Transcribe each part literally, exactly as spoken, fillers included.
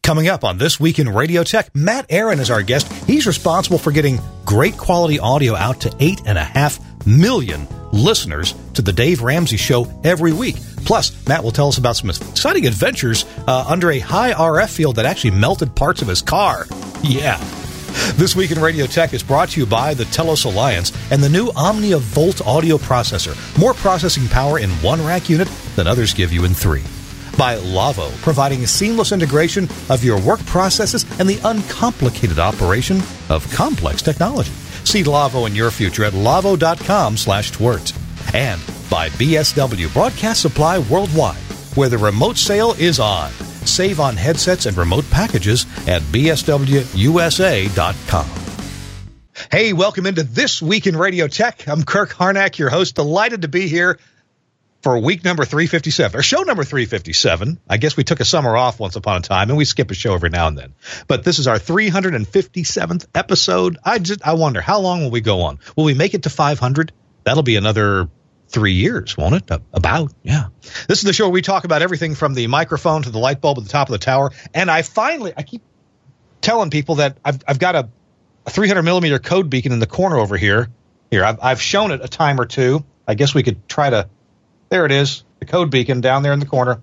Coming up on This Week in Radio Tech, Matt Aaron is our guest. He's responsible for getting great quality audio out to eight and a half million listeners to the Dave Ramsey Show every week. Plus, Matt will tell us about some exciting adventures uh, under a high R F field that actually melted parts of his car. Yeah. This Week in Radio Tech is brought to you by the Telos Alliance and the new Omnia Volt audio processor. More processing power in one rack unit than others give you in three. By Lavo, providing a seamless integration of your work processes and the uncomplicated operation of complex technology. See Lavo in your future at lavo.com slash twert. And by B S W, Broadcast Supply Worldwide, where the remote sale is on. Save on headsets and remote packages at b s w u s a dot com. Hey, welcome into This Week in Radio Tech. I'm Kirk Harnack, your host. Delighted to be here for week number three fifty-seven, or show number three fifty-seven. I guess we took a summer off once upon a time, and we skip a show every now and then. But this is our three hundred fifty-seventh episode. I just I wonder, how long will we go on? Will we make it to five hundred? That'll be another three years, won't it? About, yeah. This is the show where we talk about everything from the microphone to the light bulb at the top of the tower. And I finally, I keep telling people that I've I've got a, a three hundred millimeter code beacon in the corner over here. Here, I've, I've shown it a time or two. I guess we could try to. There it is, the code beacon down there in the corner.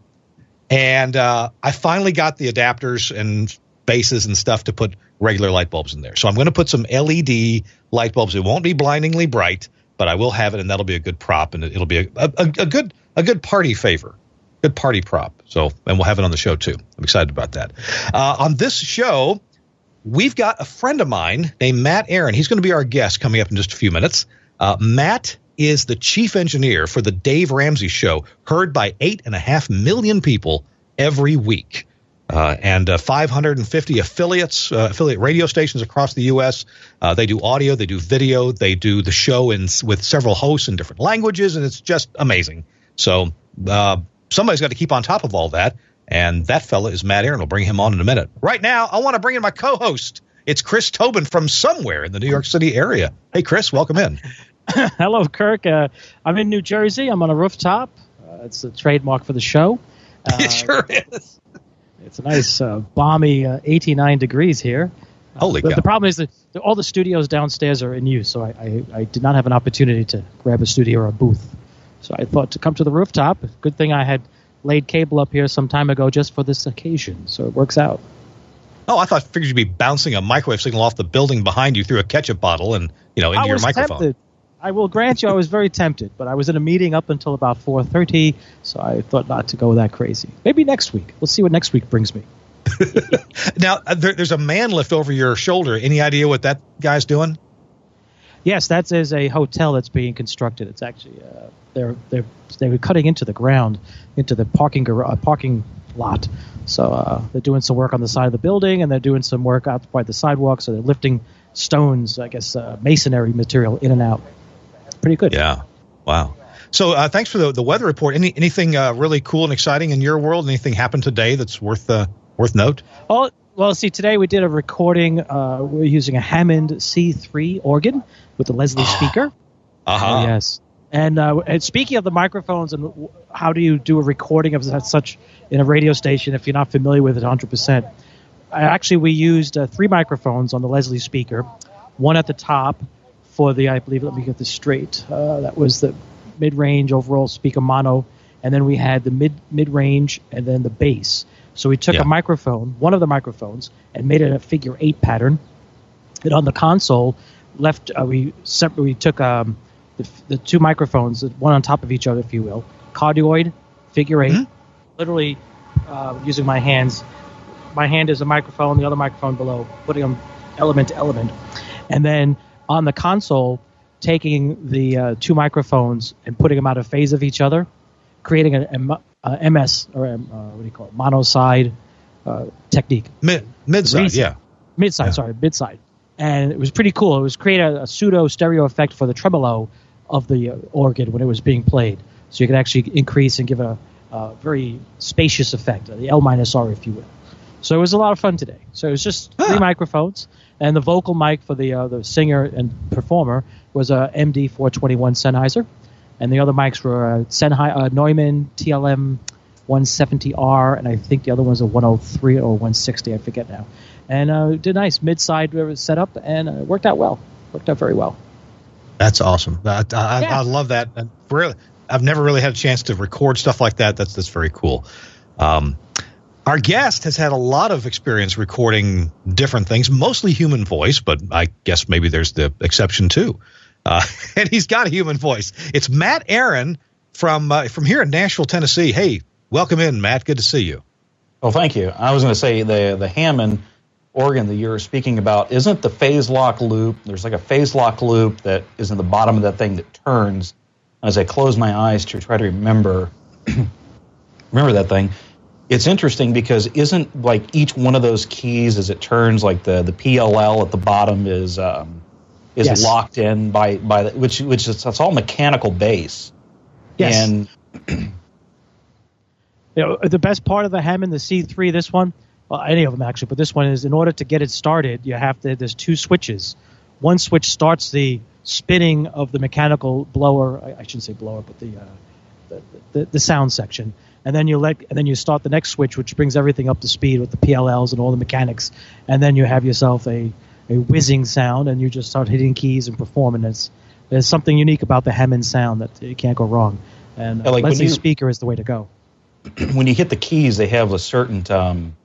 And uh, I finally got the adapters and bases and stuff to put regular light bulbs in there. So I'm going to put some L E D light bulbs. It won't be blindingly bright, but I will have it, and that'll be a good prop, and it'll be a, a, a good a good party favor, good party prop. So, and we'll have it on the show, too. I'm excited about that. Uh, on this show, we've got a friend of mine named Matt Aaron. He's going to be our guest coming up in just a few minutes. Uh, Matt is the chief engineer for the Dave Ramsey Show, heard by eight and a half million people every week, uh, and uh, five hundred fifty affiliates, uh, affiliate radio stations across the U S. Uh, they do audio, they do video, they do the show in with several hosts in different languages, and it's just amazing. So uh, somebody's got to keep on top of all that, and that fella is Matt Aaron. We'll bring him on in a minute. Right now, I want to bring in my co-host. It's Chris Tobin from somewhere in the New York City area. Hey, Chris, welcome in. Hello, Kirk. Uh, I'm in New Jersey. I'm on a rooftop. Uh, it's a trademark for the show. Uh, it sure is. It's a nice, uh, balmy uh, eighty-nine degrees here. Holy uh, cow. The problem is that the, all the studios downstairs are in use, so I, I, I did not have an opportunity to grab a studio or a booth. So I thought to come to the rooftop. Good thing I had laid cable up here some time ago just for this occasion, so it works out. Oh, I thought figured you'd be bouncing a microwave signal off the building behind you through a ketchup bottle and, you know, into I your was microphone. Tempted. I will grant you I was very tempted, but I was in a meeting up until about four thirty, so I thought not to go that crazy. Maybe next week. We'll see what next week brings me. Now, there, there's a man lift over your shoulder. Any idea what that guy's doing? Yes, that is a hotel that's being constructed. It's actually uh, they're they're they were cutting into the ground, into the parking gar- uh, parking lot. So uh, they're doing some work on the side of the building, and they're doing some work out by the sidewalk. So they're lifting stones, I guess, uh, masonry material in and out. Pretty good. Yeah. Wow. So uh, thanks for the, the weather report. Any anything uh, really cool and exciting in your world? Anything happened today that's worth uh, worth note? Oh, well, see, today we did a recording. Uh, we're using a Hammond C three organ with the Leslie speaker. Uh-huh. Oh, yes. And, uh, and speaking of the microphones and how do you do a recording of such in a radio station if you're not familiar with it one hundred percent, I, actually we used uh, three microphones on the Leslie speaker, one at the top for the, I believe, let me get this straight, uh, that was the mid-range overall speaker mono, and then we had the mid mid-range and then the bass. So we took yeah. a microphone, one of the microphones, and made it a figure eight pattern. And on the console, left uh, we separate, we took um, the, the two microphones, one on top of each other, if you will, cardioid, figure eight, mm-hmm. literally uh, using my hands. My hand is a microphone, the other microphone below, putting them element to element. And then on the console, taking the uh, two microphones and putting them out of phase of each other, creating a, a, a M S, or a, uh, what do you call it, mono-side uh, technique. Mid, mid-side, yeah. Mid-side, yeah. sorry, mid-side. And it was pretty cool. It was create a, a pseudo-stereo effect for the tremolo of the uh, organ when it was being played. So you could actually increase and give a, a very spacious effect, the L minus R, if you will. So it was a lot of fun today. So it was just huh. three microphones, and the vocal mic for the uh, the singer and performer was a M D four twenty-one Sennheiser, and the other mics were uh, Sennheiser, uh, Neumann T L M one seventy R, and I think the other one's a one oh three or one sixty. I forget now. And uh, did nice mid-side setup, and uh, worked out well. Worked out very well. That's awesome. I, I, yeah. I love that. Really, I've never really had a chance to record stuff like that. That's that's very cool. Um, our guest has had a lot of experience recording different things, mostly human voice, but I guess maybe there's the exception too. Uh, and he's got a human voice. It's Matt Aaron from uh, from here in Nashville, Tennessee. Hey, welcome in, Matt. Good to see you. Well, thank you. I was going to say the the Hammond organ that you're speaking about isn't the phase lock loop. There's like a phase lock loop that is in the bottom of that thing that turns. As I close my eyes to try to remember remember that thing, it's interesting because isn't like each one of those keys as it turns, like the, the P L L at the bottom is um, is yes. locked in by by the, which which is it's all mechanical base. Yes. And you know, the best part of the Hammond, the C three, this one, well, any of them actually, but this one is in order to get it started, you have to. There's two switches. One switch starts the spinning of the mechanical blower. I, I shouldn't say blower, but the, uh, the, the the sound section, and then you let and then you start the next switch, which brings everything up to speed with the P L Ls and all the mechanics, and then you have yourself a a whizzing sound, and you just start hitting keys and performing. It's there's something unique about the Hammond sound that you can't go wrong, and uh, like Leslie's you, speaker is the way to go. When you hit the keys, they have a certain, um,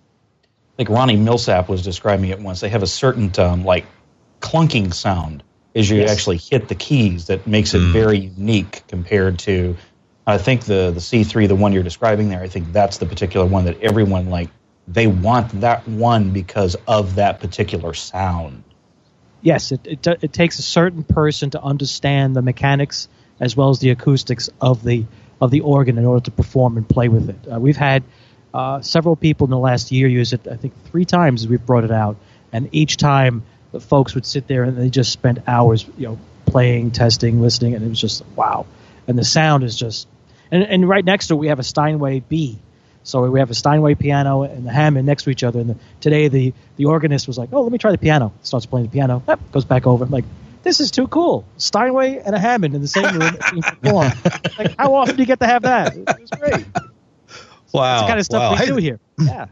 like Ronnie Millsap was describing it once. They have a certain um, like clunking sound as you yes. actually hit the keys that makes it mm. very unique compared to, I think the the C three, the one you're describing there. I think that's the particular one that everyone like. They want that one because of that particular sound. Yes, it, it it takes a certain person to understand the mechanics as well as the acoustics of the of the organ in order to perform and play with it. Uh, we've had uh, several people in the last year use it. I think three times we've brought it out, and each time the folks would sit there and they just spent hours, you know, playing, testing, listening, and it was just wow. And the sound is just, and, and right next to it we have a Steinway B. So we have a Steinway piano and the Hammond next to each other. And the, today the, the organist was like, oh, let me try the piano. Starts playing the piano. Yep, goes back over. I'm like, this is too cool. Steinway and a Hammond in the same room being performed. Like, how often do you get to have that? It was great. Wow. It's the kind of stuff wow. we hey, do here. Yeah.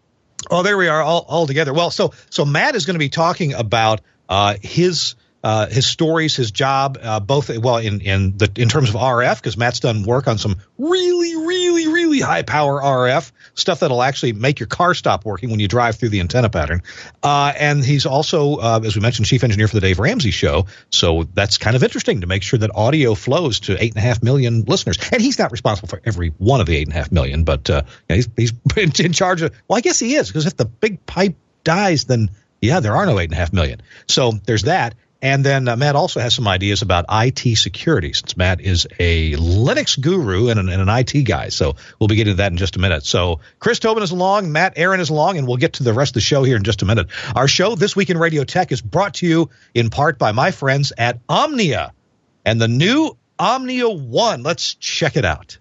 Oh, there we are all, all together. Well, so so Matt is going to be talking about uh, his uh, his stories, his job, uh, both well in in the in terms of R F, because Matt's done work on some really, really, really high power R F stuff that'll actually make your car stop working when you drive through the antenna pattern. Uh, and he's also, uh, as we mentioned, chief engineer for the Dave Ramsey Show. So that's kind of interesting to make sure that audio flows to eight and a half million listeners. And he's not responsible for every one of the eight and a half million, but uh, he's he's in charge of. Well, I guess he is, because if the big pipe dies, then yeah, there are no eight and a half million. So there's that. And then uh, Matt also has some ideas about I T security, since Matt is a Linux guru and an, and an I T guy. So we'll be getting to that in just a minute. So Chris Tobin is along, Matt Aaron is along, and we'll get to the rest of the show here in just a minute. Our show, This Week in Radio Tech, is brought to you in part by my friends at Omnia and the new Omnia One. Let's check it out.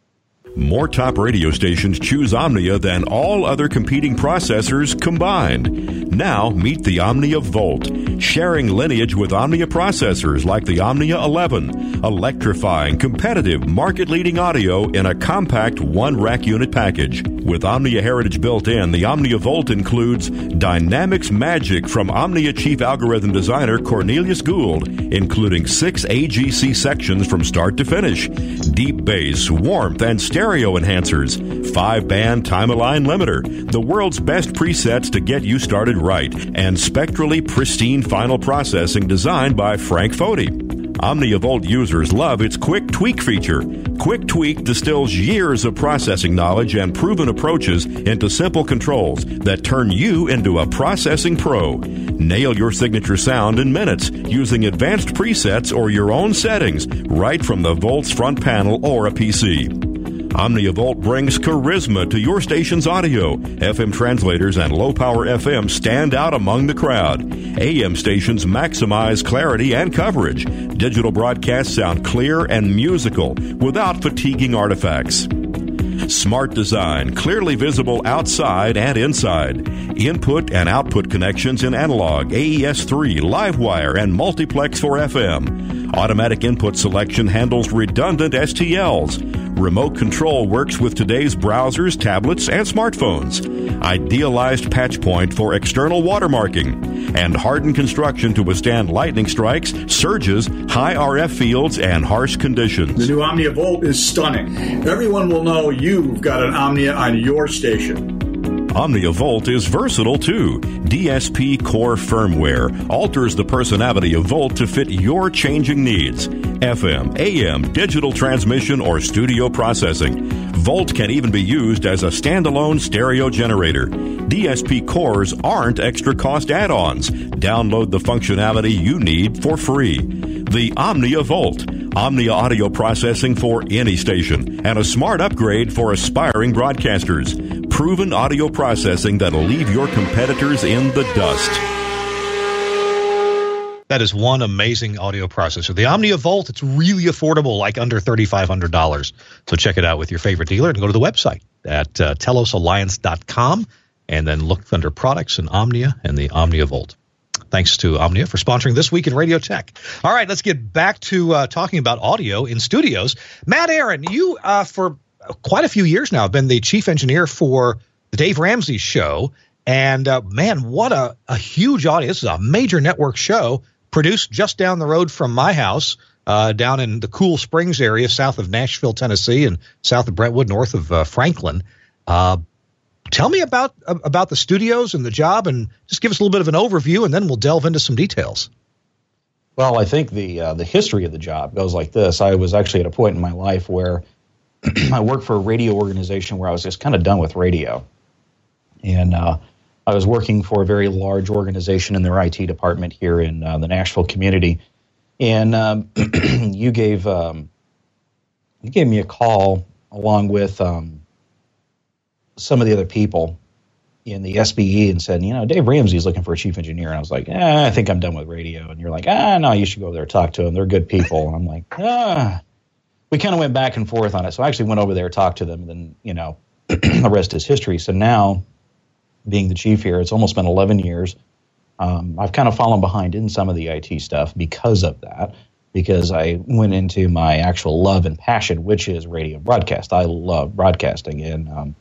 More top radio stations choose Omnia than all other competing processors combined. Now, meet the Omnia Volt, sharing lineage with Omnia processors like the Omnia eleven, electrifying, competitive, market-leading audio in a compact one-rack unit package. With Omnia heritage built in, the Omnia Volt includes Dynamics Magic from Omnia chief algorithm designer Cornelius Gould, including six A G C sections from start to finish, deep bass, warmth, and stereo enhancers, five-band time-align limiter, the world's best presets to get you started right, and spectrally pristine final processing designed by Frank Foti. Omnia Volt users love its Quick Tweak feature. Quick Tweak distills years of processing knowledge and proven approaches into simple controls that turn you into a processing pro. Nail your signature sound in minutes using advanced presets or your own settings right from the Volt's front panel or a P C. Omnia Volt brings charisma to your station's audio. F M translators and low-power F M stand out among the crowd. A M stations maximize clarity and coverage. Digital broadcasts sound clear and musical without fatiguing artifacts. Smart design, clearly visible outside and inside. Input and output connections in analog, A E S three, Livewire, and multiplex for F M. Automatic input selection handles redundant S T Ls. Remote control works with today's browsers, tablets, and smartphones. Idealized patch point for external watermarking. And hardened construction to withstand lightning strikes, surges, high R F fields, and harsh conditions. The new Omnia Volt is stunning. Everyone will know you've got an Omnia on your station. Omnia Volt is versatile too. D S P Core firmware alters the personality of Volt to fit your changing needs. F M, A M, digital transmission, or studio processing. Volt can even be used as a standalone stereo generator. D S P Cores aren't extra cost add-ons. Download the functionality you need for free. The Omnia Volt. Omnia audio processing for any station and a smart upgrade for aspiring broadcasters. Proven audio processing that'll leave your competitors in the dust. That is one amazing audio processor. The Omnia Volt, it's really affordable, like under three thousand five hundred dollars. So check it out with your favorite dealer and go to the website at uh, telos alliance dot com and then look under products and Omnia and the Omnia Volt. Thanks to Omnia for sponsoring This Week in Radio Tech. All right, let's get back to uh, talking about audio in studios. Matt Aaron, you, uh, for quite a few years now, have been the chief engineer for the Dave Ramsey Show. And, uh, man, what a, a huge audience. This is a major network show produced just down the road from my house, uh, down in the Cool Springs area, south of Nashville, Tennessee, and south of Brentwood, north of uh, Franklin. Uh, tell me about uh, about the studios and the job, and just give us a little bit of an overview, and then we'll delve into some details. Well, I think the uh, the history of the job goes like this. I was actually at a point in my life where I worked for a radio organization where I was just kind of done with radio. And uh, I was working for a very large organization in their I T department here in uh, the Nashville community. And um, you gave um, you gave me a call along with um, some of the other people in the S B E and said, you know, Dave Ramsey is looking for a chief engineer. And I was like, eh, I think I'm done with radio. And you're like, ah, no, you should go over there and talk to them. They're good people. And I'm like, ah. We kind of went back and forth on it. So I actually went over there, talked to them, and then, you know, the rest is history. So now, being the chief here, it's almost been eleven years. Um, I've kind of fallen behind in some of the I T stuff because of that, because I went into my actual love and passion, which is radio broadcast. I love broadcasting, and um,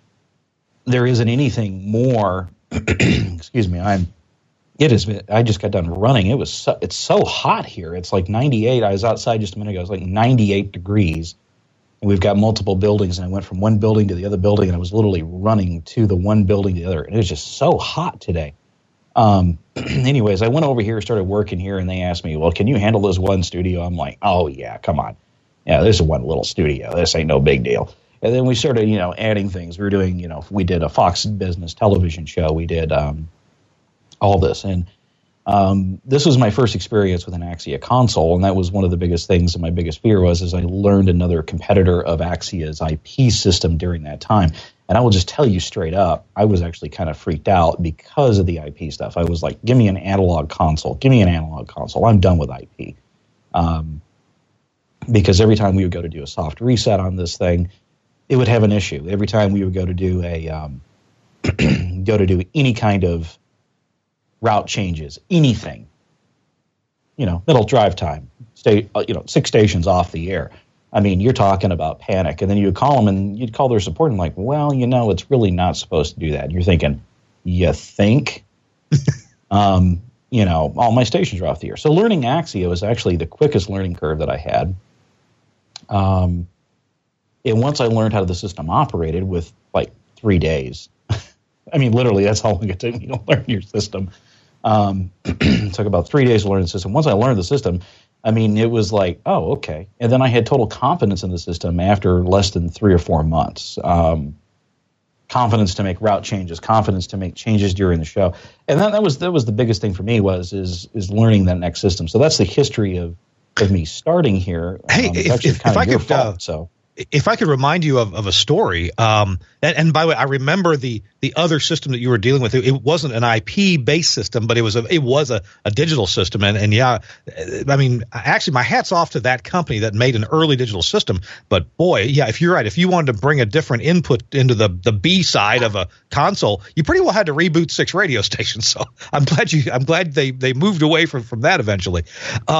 there isn't anything more, excuse me, I'm, it has been, I just got done running. It was, so, it's so hot here. It's like ninety-eight. I was outside just a minute ago. It was like ninety-eight degrees. And we've got multiple buildings, and I went from one building to the other building, and I was literally running to the one building to the other. And it was just so hot today. Um, anyways, I went over here, started working here, and they asked me, well, can you handle this one studio? I'm like, oh, yeah, come on. Yeah, this is one little studio. This ain't no big deal. And then we started, you know, adding things. We were doing, you know, we did a Fox Business television show. We did um, all this. And um, this was my first experience with an Axia console, and that was one of the biggest things, and my biggest fear was is I learned another competitor of Axia's I P system during that time. And I will just tell you straight up, I was actually kind of freaked out because of the I P stuff. I was like, give me an analog console. Give me an analog console. I'm done with I P. Um, because every time we would go to do a soft reset on this thing, it would have an issue. Every time we would go to do a um, go to do any kind of route changes, anything, you know, middle drive time, stay, uh, you know, six stations off the air. I mean, you're talking about panic. And then you would call them and you'd call their support and like, well, you know, it's really not supposed to do that. And you're thinking, you think? um, you know, all my stations are off the air. So learning Axia was actually the quickest learning curve that I had. Um, and once I learned how the system operated with like three days, I mean, literally, that's how long it took me to learn your system. Um, it took about three days to learn the system. Once I learned the system, I mean, it was like, oh, okay. And then I had total confidence in the system after less than three or four months. Um, confidence to make route changes, confidence to make changes during the show. And that, that was that was the biggest thing for me was is is learning that next system. So that's the history of, of me starting here. Hey, um, if, if, if I could, fault, uh, so. If I could remind you of, of a story, um, and, and by the way, I remember the the other system that you were dealing with. It, it wasn't an I P based system, but it was a it was a, a digital system. And, and yeah, I mean, actually, my hat's off to that company that made an early digital system. But boy, yeah, if you're right, if you wanted to bring a different input into the the B side of a console, you pretty well had to reboot six radio stations. So I'm glad you I'm glad they they moved away from from that eventually. Um,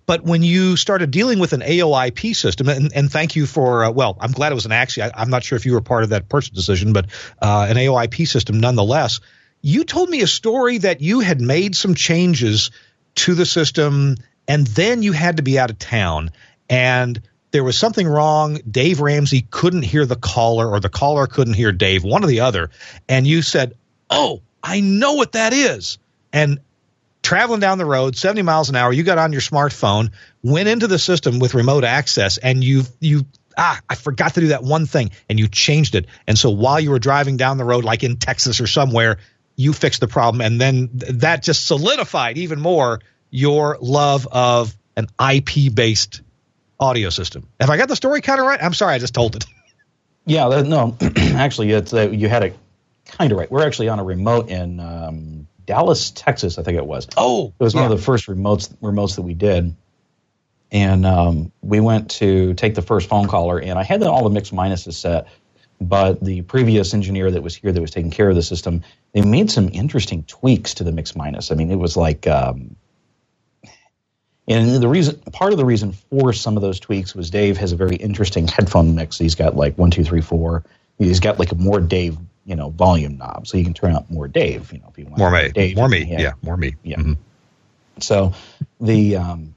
But when you started dealing with an A O I P system, and, and thank you for, uh, well, I'm glad it was an Axie. I, I'm not sure if you were part of that purchase decision, but uh, an A O I P system nonetheless. You told me a story that you had made some changes to the system, and then you had to be out of town, and there was something wrong. Dave Ramsey couldn't hear the caller, or the caller couldn't hear Dave, one or the other. And you said, oh, I know what that is. And traveling down the road, seventy miles an hour, you got on your smartphone, went into the system with remote access, and you you ah, I forgot to do that one thing, and you changed it. And so while you were driving down the road, like in Texas or somewhere, you fixed the problem, and then th- that just solidified even more your love of an I P-based audio system. Have I got the story kind of right? I'm sorry, I just told it. Yeah, that, no, actually, it's uh, you had it kind of right. We're actually on a remote in um, Dallas, Texas, I think it was. Oh, it was yeah. one of the first remotes remotes that we did, and um, we went to take the first phone caller, and I had all the mix minuses set, but the previous engineer that was here that was taking care of the system, they made some interesting tweaks to the mix minus. I mean, it was like, um, and the reason, part of the reason for some of those tweaks was Dave has a very interesting headphone mix. He's got like one, two, three, four. He's got like a more Dave, you know, volume knob, so you can turn up more Dave, you know, if you want more me, Dave, more me, yeah, yeah, more me, yeah. Mm-hmm. So the um,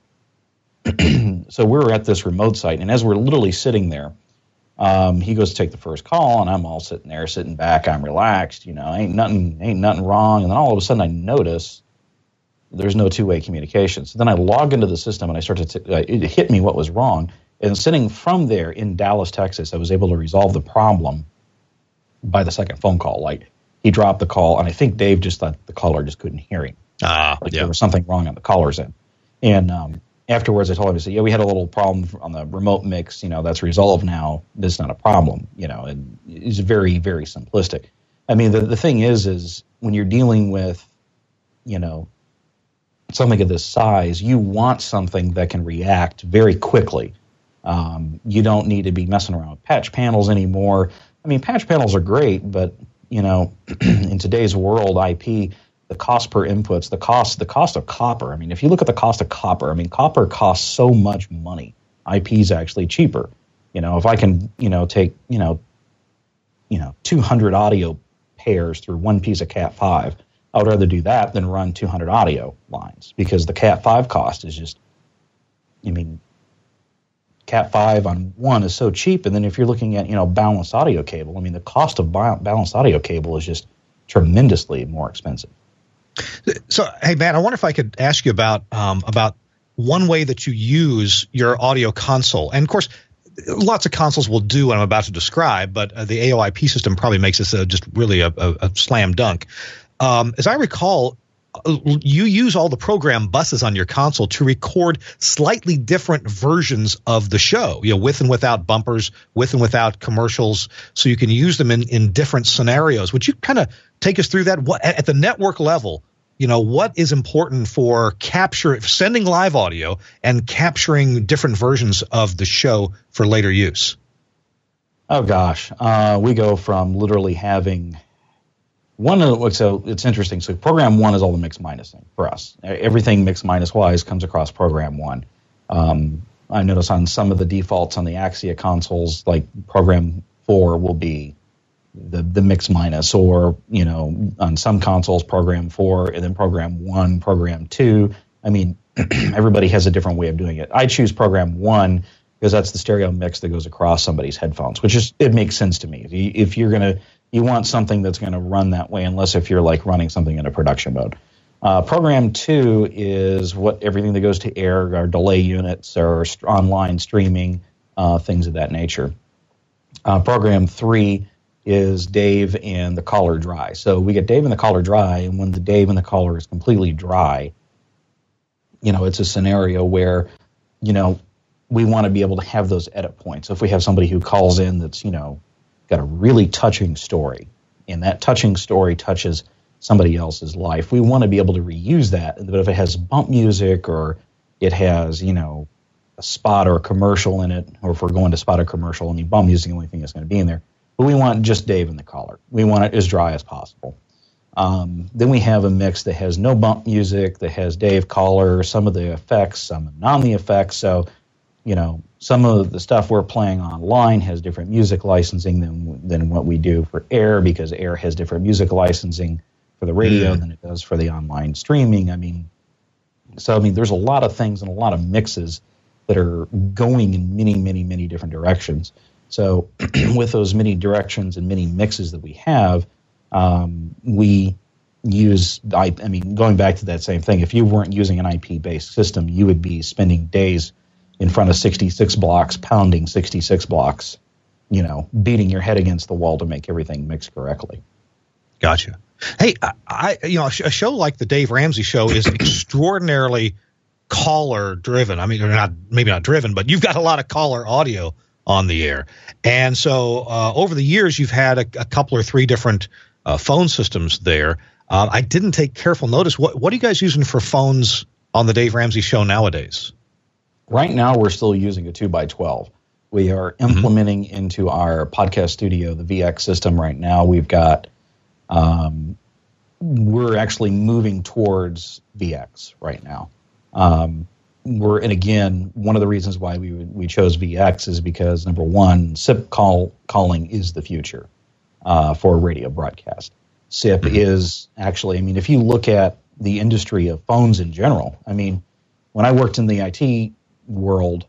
so we were at this remote site, and as we're literally sitting there, um, he goes to take the first call, and I'm all sitting there, sitting back, I'm relaxed, you know, ain't nothing, ain't nothing wrong, and then all of a sudden I notice there's no two-way communication. So then I log into the system, and I start to t- uh, it hit me what was wrong, and sitting from there in Dallas, Texas, I was able to resolve the problem by the second phone call. Like, he dropped the call, and I think Dave just thought the caller just couldn't hear him. Ah, like yeah. There was something wrong on the caller's end. And um, afterwards, I told him, I said, yeah, we had a little problem on the remote mix. You know, that's resolved now. This is not a problem. You know, and it's very, very simplistic. I mean, the, the thing is, is when you're dealing with, you know, something of this size, you want something that can react very quickly. Um, you don't need to be messing around with patch panels anymore. I mean, patch panels are great, but, you know, in today's world, I P, the cost per inputs, the cost, the cost of copper. I mean, if you look at the cost of copper, I mean, copper costs so much money. I P is actually cheaper. You know, if I can, you know, take, you know, you know, two hundred audio pairs through one piece of Cat five, I would rather do that than run two hundred audio lines, because the Cat five cost is just, I mean, Cat five on one is so cheap, and then if you're looking at, you know, balanced audio cable, I mean, the cost of balanced audio cable is just tremendously more expensive. So, hey, Matt, I wonder if I could ask you about um, about one way that you use your audio console. And, of course, lots of consoles will do what I'm about to describe, but uh, the A O I P system probably makes this uh, just really a, a, a slam dunk. Um, as I recall, you use all the program buses on your console to record slightly different versions of the show, you know, with and without bumpers, with and without commercials, so you can use them in, in different scenarios. Would you kind of take us through that? What, at the network level, you know, what is important for capture, sending live audio and capturing different versions of the show for later use? Oh, gosh. Uh, we go from literally having one of the, so it's interesting. So program one is all the mix minusing for us. Everything mix minus wise comes across program one. Um, I notice on some of the defaults on the Axia consoles, like program four will be the the mix minus, or, you know, on some consoles program four, and then program one, program two. I mean, everybody has a different way of doing it. I choose program one because that's the stereo mix that goes across somebody's headphones, which is, it makes sense to me. If you're going to, you want something that's going to run that way, unless if you're like running something in a production mode. Uh, program two is what everything that goes to air, our delay units, or st- online streaming, uh, things of that nature. Uh, program three is Dave and the caller dry. So we get Dave and the caller dry, and when the Dave and the caller is completely dry, you know, it's a scenario where, you know, we want to be able to have those edit points. If we have somebody who calls in that's, you know, got a really touching story, and that touching story touches somebody else's life, we want to be able to reuse that. But if it has bump music, or it has, you know, a spot or a commercial in it, or if we're going to spot a commercial, I mean, bump music is the only thing that's going to be in there. But we want just Dave and the caller. We want it as dry as possible. Um, then we have a mix that has no bump music, that has Dave Caller, some of the effects, some non the effects. So, you know, some of the stuff we're playing online has different music licensing than than what we do for Air, because Air has different music licensing for the radio mm. than it does for the online streaming. I mean, so I mean, there's a lot of things and a lot of mixes that are going in many, many, many different directions. So with those many directions and many mixes that we have, um, we use, I, I mean, going back to that same thing, if you weren't using an I P-based system, you would be spending days in front of sixty-six blocks, pounding sixty-six blocks, you know, beating your head against the wall to make everything mix correctly. Gotcha. Hey, I, I you know, a show like the Dave Ramsey Show is extraordinarily caller driven. I mean, or not, maybe not driven, but you've got a lot of caller audio on the air. And so uh, over the years, you've had a, a couple or three different uh, phone systems there. Uh, I didn't take careful notice. What, what are you guys using for phones on the Dave Ramsey Show nowadays? Right now, we're still using a two by twelve. We are implementing mm-hmm. into our podcast studio the V X system right now. We've got, um, we're actually moving towards V X right now. Um, we're, and again, one of the reasons why we we chose V X is because, number one, S I P call, calling is the future uh, for radio broadcast. S I P mm-hmm. is actually, I mean, if you look at the industry of phones in general, I mean, when I worked in the I T world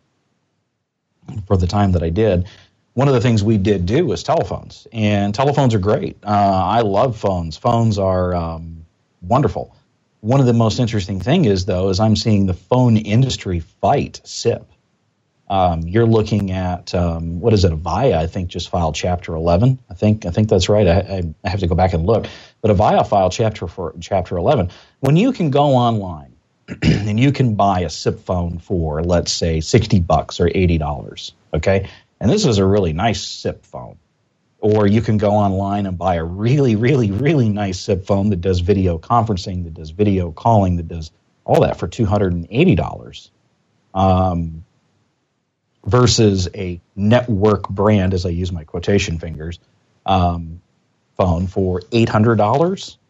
for the time that I did, one of the things we did do was telephones, and telephones are great. Uh, I love phones. Phones are um, wonderful. One of the most interesting thing is, though, is I'm seeing the phone industry fight S I P. Um, you're looking at, um, what is it, Avaya, I think, just filed Chapter eleven. I think I think that's right. I, I have to go back and look. But Avaya filed Chapter for Chapter eleven. When you can go online and you can buy a S I P phone for, let's say, sixty bucks or eighty dollars, okay? And this is a really nice S I P phone. Or you can go online and buy a really, really, really nice S I P phone that does video conferencing, that does video calling, that does all that for two hundred eighty dollars. Um, versus a network brand, as I use my quotation fingers, um, phone for eight hundred dollars.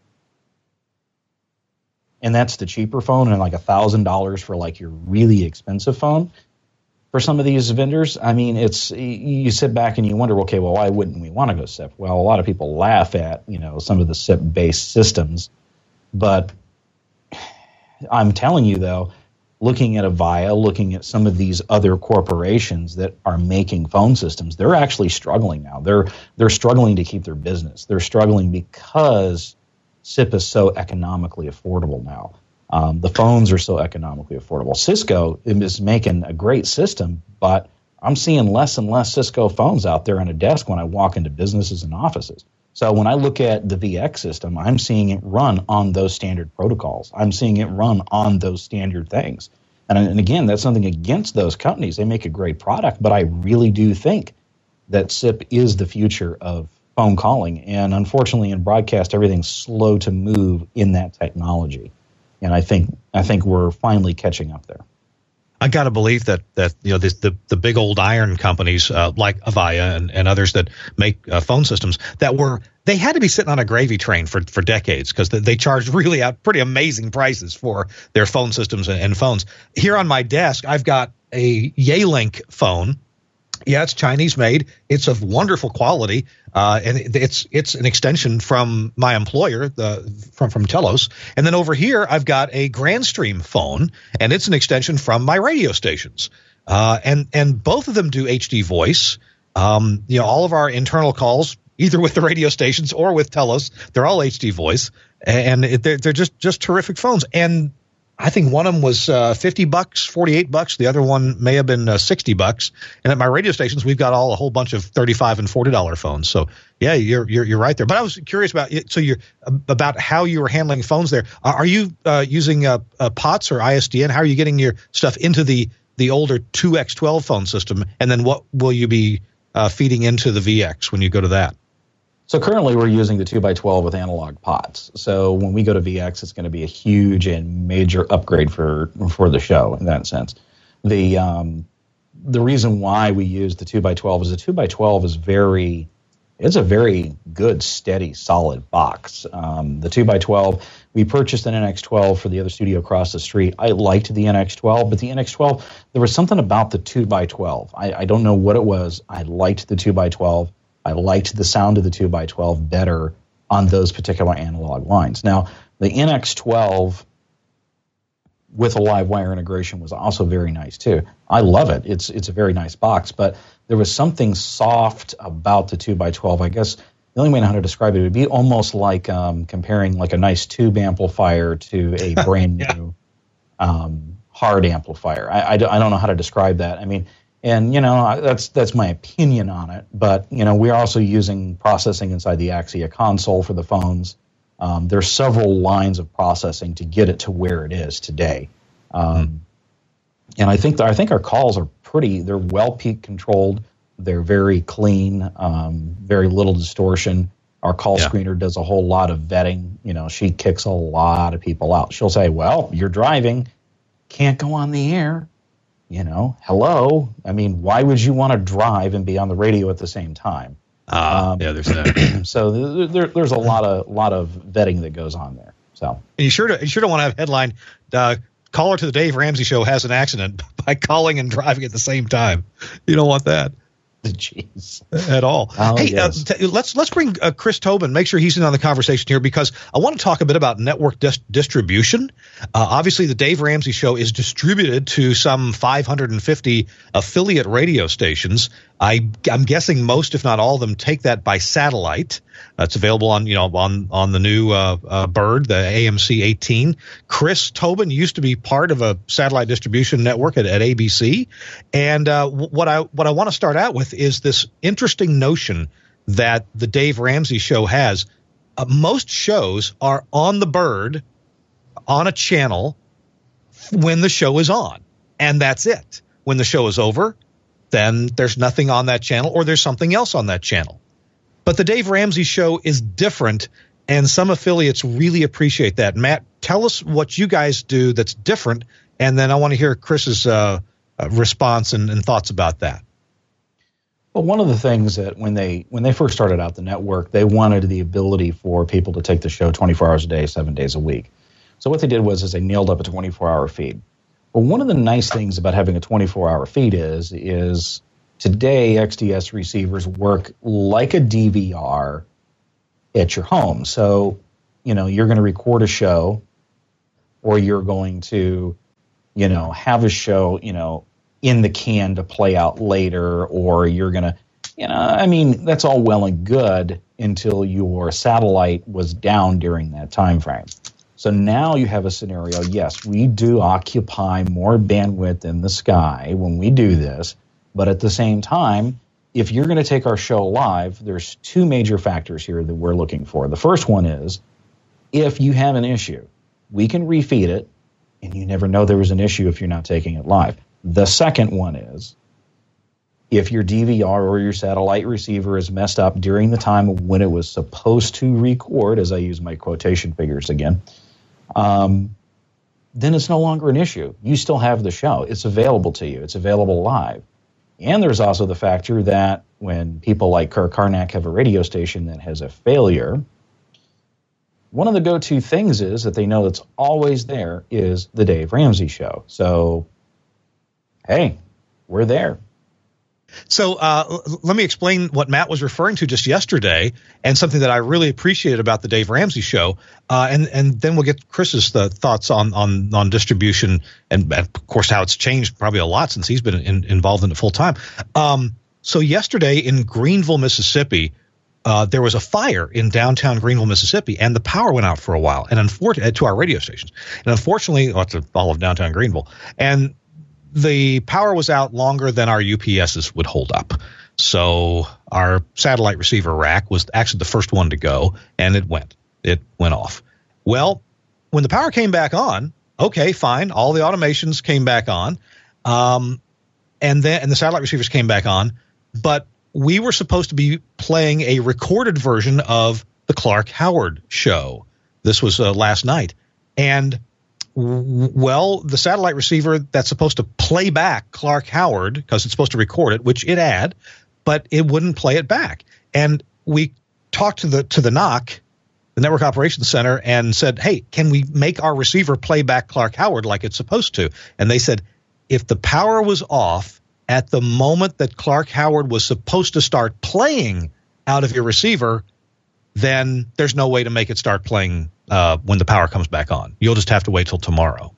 And that's the cheaper phone, and like one thousand dollars for like your really expensive phone. For some of these vendors, I mean, it's, you sit back and you wonder, okay, well, why wouldn't we want to go S I P? Well, a lot of people laugh at, you know, some of the S I P-based systems. But I'm telling you, though, looking at Avaya, looking at some of these other corporations that are making phone systems, they're actually struggling now. They're they're struggling to keep their business. They're struggling because S I P is so economically affordable now. Um, the phones are so economically affordable. Cisco is making a great system, but I'm seeing less and less Cisco phones out there on a desk when I walk into businesses and offices. So when I look at the V X system, I'm seeing it run on those standard protocols. I'm seeing it run on those standard things. And, and again, that's something against those companies. They make a great product, but I really do think that S I P is the future of phone calling. And unfortunately, in broadcast, everything's slow to move in that technology. And I think I think we're finally catching up there. I got to believe that that you know this, the the big old iron companies uh, like Avaya and, and others that make uh, phone systems that were they had to be sitting on a gravy train for for decades because they, they charged really out pretty amazing prices for their phone systems and, and phones. Here on my desk, I've got a Yealink phone. Yeah, it's Chinese made. It's of wonderful quality, uh, and it's it's an extension from my employer, the from from Telos. And then over here, I've got a Grandstream phone, and it's an extension from my radio stations. Uh, and and both of them do H D voice. Um, you know, all of our internal calls, either with the radio stations or with Telos, they're all H D voice, and it, they're they're just just terrific phones. And I think one of them was uh, fifty bucks, forty-eight bucks. The other one may have been uh, sixty bucks. And at my radio stations, we've got all a whole bunch of thirty-five and forty dollar phones. So yeah, you're you're you're right there. But I was curious about so you're about how you were handling phones there. Are you uh, using uh, uh, P O T S or I S D N? How are you getting your stuff into the the older two X twelve phone system? And then what will you be uh, feeding into the V X when you go to that? So currently we're using the two by twelve with analog P O T S. So when we go to V X, it's going to be a huge and major upgrade for for the show in that sense. The um, the reason why we use the two by twelve is the two by twelve is very it's a very good, steady, solid box. Um, the two by twelve, we purchased an N X twelve for the other studio across the street. I liked the N X twelve, but the N X twelve, there was something about the two by twelve. I, I don't know what it was. I liked the two by twelve. I liked the sound of the two by twelve better on those particular analog lines. Now, the N X twelve with a live wire integration was also very nice too. I love it. It's it's a very nice box, but there was something soft about the two by twelve. I guess the only way I know how to describe it would be almost like um, comparing like a nice tube amplifier to a brand yeah. new um, hard amplifier. I, I, I don't know how to describe that. I mean, and you know that's that's my opinion on it. But you know we're also using processing inside the Axia console for the phones. Um, there's several lines of processing to get it to where it is today. Um, mm-hmm. And I think I think our calls are pretty. They're well peak controlled. They're very clean. Um, very little distortion. Our call yeah. screener does a whole lot of vetting. You know, she kicks a lot of people out. She'll say, "Well, you're driving, can't go on the air." You know, hello. I mean, why would you want to drive and be on the radio at the same time? Uh, um, yeah, there's that. So there, there's a lot of lot of vetting that goes on there. So and you sure do, you sure don't want to have a headline. Uh, Caller to the Dave Ramsey Show has an accident by calling and driving at the same time. You don't want that. Jeez. At all. Oh, hey, yes. uh, t- let's let's bring uh, Chris Tobin. Make sure he's in on the conversation here because I want to talk a bit about network dis- distribution. Uh, obviously, the Dave Ramsey Show is distributed to some five hundred fifty affiliate radio stations. I, I'm guessing most, if not all of them, take that by satellite. That's available on you know on on the new uh, uh, Bird, the A M C eighteen. Chris Tobin used to be part of a satellite distribution network at, at A B C, and uh, what I what I want to start out with is this interesting notion that the Dave Ramsey Show has. Uh, most shows are on the Bird, on a channel, when the show is on, and that's it. When the show is over, then there's nothing on that channel, or there's something else on that channel. But the Dave Ramsey Show is different, and some affiliates really appreciate that. Matt, tell us what you guys do that's different, and then I want to hear Chris's uh, uh, response and, and thoughts about that. Well, one of the things that when they when they first started out the network, they wanted the ability for people to take the show twenty-four hours a day, seven days a week. So what they did was is they nailed up a twenty-four hour feed. But one of the nice things about having a twenty-four hour feed is is today X D S receivers work like a D V R at your home. So, you know, you're going to record a show, or you're going to, you know, have a show, you know, in the can to play out later, or you're going to, you know, I mean, that's all well and good until your satellite was down during that time frame. So now you have a scenario, yes, we do occupy more bandwidth in the sky when we do this, but at the same time, if you're going to take our show live, there's two major factors here that we're looking for. The first one is, if you have an issue, we can refeed it, and you never know there was an issue if you're not taking it live. The second one is, if your D V R or your satellite receiver is messed up during the time when it was supposed to record, as I use my quotation figures again, um, then it's no longer an issue. You still have the show. It's available to you. It's available live. And there's also the factor that when people like Kirk Karnak have a radio station that has a failure, one of the go-to things is that they know that's always there is the Dave Ramsey Show. So, hey, we're there. So uh, let me explain what Matt was referring to just yesterday, and something that I really appreciated about the Dave Ramsey Show, uh, and and then we'll get Chris's the thoughts on on on distribution and, and of course how it's changed probably a lot since he's been in, involved in it full time. Um, so yesterday in Greenville, Mississippi, uh, there was a fire in downtown Greenville, Mississippi, and the power went out for a while, and unfortunately to our radio stations, and unfortunately, well, to all of downtown Greenville, and the power was out longer than our U P S's would hold up. So our satellite receiver rack was actually the first one to go, and it went. It went off. Well, when the power came back on, okay, fine. All the automations came back on, um, and then and the satellite receivers came back on. But we were supposed to be playing a recorded version of the Clark Howard show. This was uh, last night, and well, the satellite receiver that's supposed to play back Clark Howard, because it's supposed to record it, which it had, but it wouldn't play it back. And we talked to the to the N O C, the Network Operations Center, and said, hey, can we make our receiver play back Clark Howard like it's supposed to? And they said, if the power was off at the moment that Clark Howard was supposed to start playing out of your receiver, then there's no way to make it start playing uh, when the power comes back on. You'll just have to wait till tomorrow.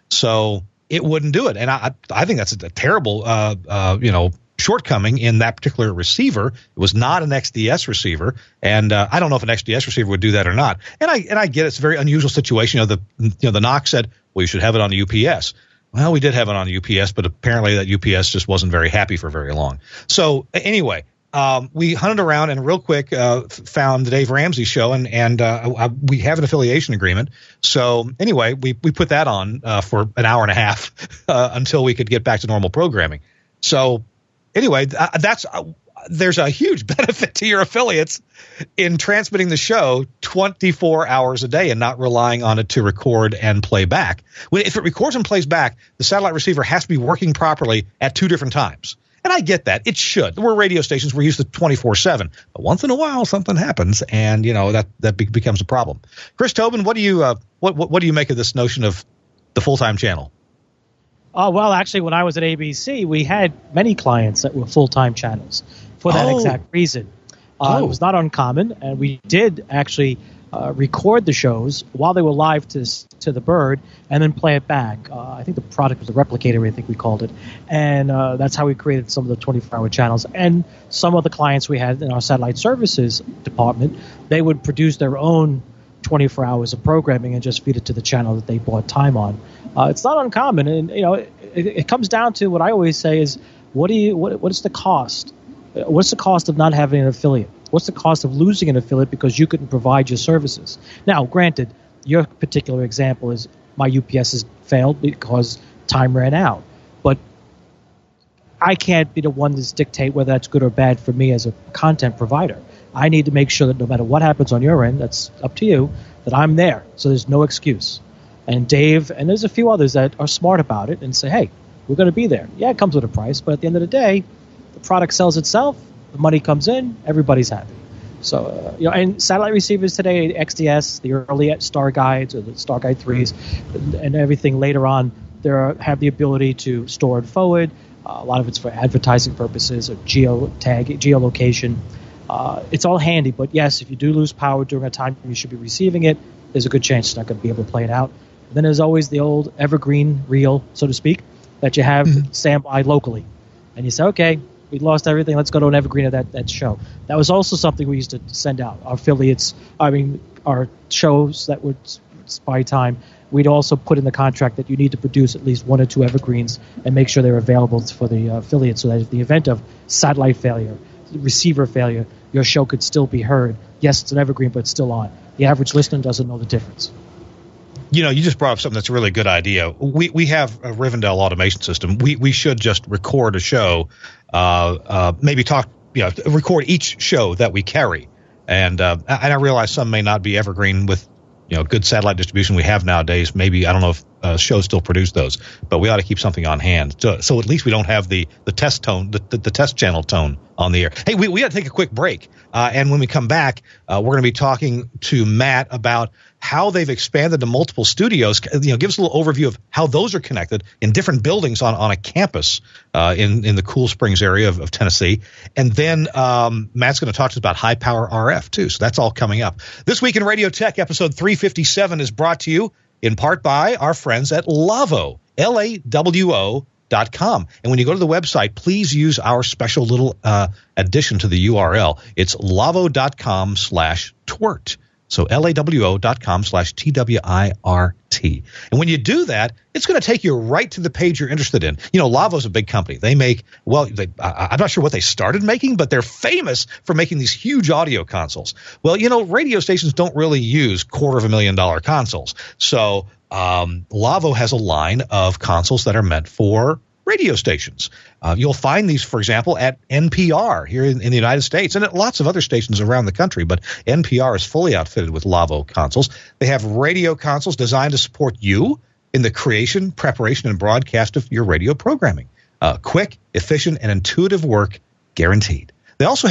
So it wouldn't do it. And I I think that's a terrible, uh, uh, you know, shortcoming in that particular receiver. It was not an X D S receiver, and uh, I don't know if an X D S receiver would do that or not. And I and I get it's a very unusual situation. You know, the you know the N O C said, well, you should have it on the U P S. Well, we did have it on the U P S, but apparently that U P S just wasn't very happy for very long. So anyway, um, we hunted around and real quick uh, found the Dave Ramsey Show, and and uh, I, we have an affiliation agreement. So anyway, we we put that on uh, for an hour and a half uh, until we could get back to normal programming. So anyway, uh, that's uh, there's a huge benefit to your affiliates in transmitting the show twenty-four hours a day and not relying on it to record and play back. When, if it records and plays back, the satellite receiver has to be working properly at two different times. And I get that. It should. We're radio stations. We're used to twenty-four seven. But once in a while, something happens, and, you know, that, that be- becomes a problem. Chris Tobin, what do you uh, what, what what do you make of this notion of the full-time channel? Oh, well, actually, when I was at A B C, we had many clients that were full-time channels for that Oh. exact reason. Uh, Oh. It was not uncommon, and we did actually uh, record the shows while they were live to to the bird and then play it back. Uh, I think the product was a replicator, I think we called it. And uh, that's how we created some of the twenty-four hour channels. And some of the clients we had in our satellite services department, they would produce their own twenty-four hours of programming and just feed it to the channel that they bought time on. Uh, it's not uncommon, and you know, it, it comes down to what I always say is, what do you, what, what is the cost? Uh, What's the cost of not having an affiliate? What's the cost of losing an affiliate because you couldn't provide your services? Now, granted, your particular example is my U P S has failed because time ran out, but I can't be the one to dictate whether that's good or bad for me as a content provider. I need to make sure that no matter what happens on your end, that's up to you, that I'm there. So there's no excuse. And Dave, and there's a few others that are smart about it and say, hey, we're going to be there. Yeah, it comes with a price, but at the end of the day, the product sells itself, the money comes in, everybody's happy. So, uh, you know, and satellite receivers today, X D S, the early Star Guides or the Star Guide threes, and, and everything later on, they have the ability to store and forward. Uh, a lot of it's for advertising purposes or geo tag, geolocation. Uh, it's all handy, but yes, if you do lose power during a time you should be receiving it, there's a good chance you're not going to be able to play it out. And then there's always the old evergreen reel, so to speak, that you have mm-hmm. standby locally. And you say, okay, we lost everything, let's go to an evergreen of that, that show. That was also something we used to send out. Our affiliates, I mean, our shows that were spy time, we'd also put in the contract that you need to produce at least one or two evergreens and make sure they're available for the uh, affiliates so that in the event of satellite failure, receiver failure, your show could still be heard. Yes, it's an evergreen, but it's still on. The average listener doesn't know the difference. You know, you just brought up something that's a really good idea. We we have a Rivendell automation system. We we should just record a show, uh, uh, maybe talk, you know, record each show that we carry. And uh, and I realize some may not be evergreen with, you know, good satellite distribution we have nowadays. Maybe, I don't know if uh, shows still produce those, but we ought to keep something on hand. So, so at least we don't have the, the test tone, the, the, the test channel tone on the air. Hey, we, we got to take a quick break. Uh, and when we come back, uh, we're going to be talking to Matt about how they've expanded to multiple studios. You know, give us a little overview of how those are connected in different buildings on, on a campus uh, in, in the Cool Springs area of, of Tennessee. And then um, Matt's going to talk to us about high power R F too. So that's all coming up. This Week in Radio Tech, episode three fifty-seven, is brought to you in part by our friends at Lawo, L A W O dot com. And when you go to the website, please use our special little uh, addition to the U R L. It's lawo.com slash twert. So L-A-W-O dot com slash T W I R T. And when you do that, it's going to take you right to the page you're interested in. You know, Lawo's a big company. They make, well, they, I, I'm not sure what they started making, but they're famous for making these huge audio consoles. Well, you know, radio stations don't really use quarter of a million dollar consoles. So um, Lawo has a line of consoles that are meant for radio stations. Uh, you'll find these, for example, at N P R here in, in the United States and at lots of other stations around the country. But N P R is fully outfitted with Lawo consoles. They have radio consoles designed to support you in the creation, preparation, and broadcast of your radio programming. Uh, quick, efficient, and intuitive work guaranteed. They also have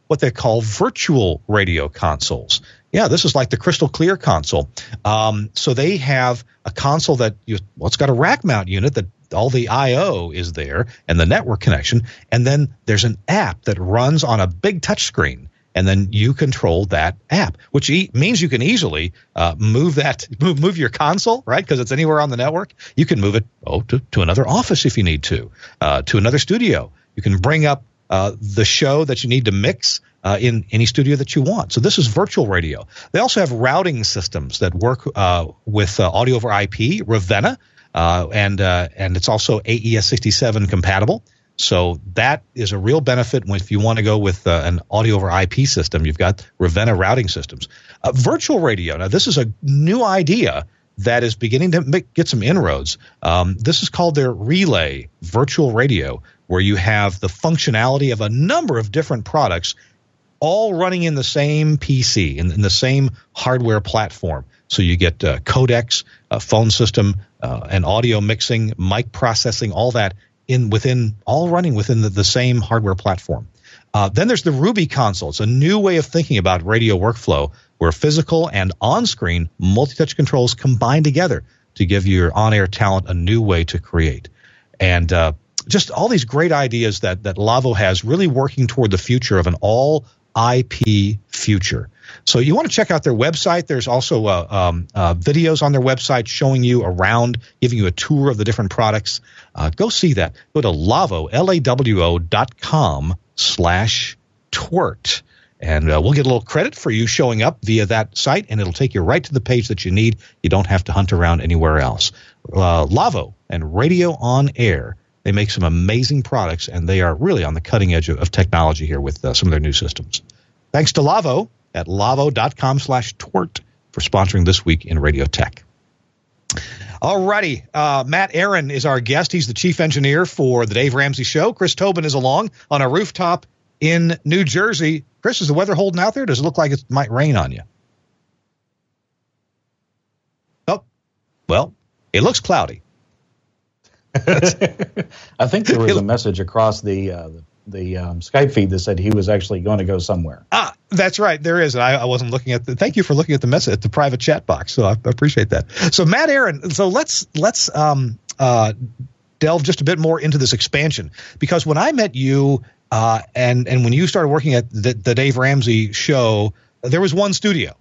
what they call virtual radio consoles. Yeah, this is like the Crystal Clear console. Um, so they have a console that you, well, it's got a rack mount unit that all the I O is there and the network connection. And then there's an app that runs on a big touch screen. And then you control that app, which e- means you can easily uh, move that, move, move your console, right? Because it's anywhere on the network. You can move it oh to, to another office if you need to, uh, to another studio. You can bring up uh, the show that you need to mix uh, in any studio that you want. So this is virtual radio. They also have routing systems that work uh, with uh, audio over I P, Ravenna, uh, and uh, and it's also A E S sixty-seven compatible. So that is a real benefit when if you want to go with uh, an audio over I P system. You've got Ravenna routing systems. Uh, virtual radio. Now, this is a new idea that is beginning to make, get some inroads. Um, this is called their Relay Virtual Radio, where you have the functionality of a number of different products all running in the same P C, in, in the same hardware platform. So you get uh, codecs, a phone system, uh, and audio mixing, mic processing, all that in within all running within the, the same hardware platform. Uh, then there's the Ruby console. It's a new way of thinking about radio workflow where physical and on-screen multi-touch controls combine together to give your on-air talent a new way to create. And uh, just all these great ideas that, that Lavo has really working toward the future of an all I P future. So you want to check out their website. There's also uh, um, uh, videos on their website showing you around, giving you a tour of the different products. Uh, go see that. Go to Lavo, L A W O dot com slash twert. And uh, we'll get a little credit for you showing up via that site, and it'll take you right to the page that you need. You don't have to hunt around anywhere else. Uh, Lavo and Radio On Air. They make some amazing products, and they are really on the cutting edge of, of technology here with uh, some of their new systems. Thanks to Lavo at Lavo dot com slash twert for sponsoring This Week in Radio Tech. All righty. Uh, Matt Aaron is our guest. He's the chief engineer for the Dave Ramsey Show. Chris Tobin is along on a rooftop in New Jersey. Chris, is the weather holding out there? Does it look like it might rain on you? Oh, well, it looks cloudy. I think there was a message across the uh, the, the um, Skype feed that said he was actually going to go somewhere. Ah, that's right. There is. I, I wasn't looking at the. Thank you for looking at the message at the private chat box. So I appreciate that. So Matt Aaron. So let's let's um, uh, delve just a bit more into this expansion, because when I met you uh, and and when you started working at the, the Dave Ramsey Show, there was one studio,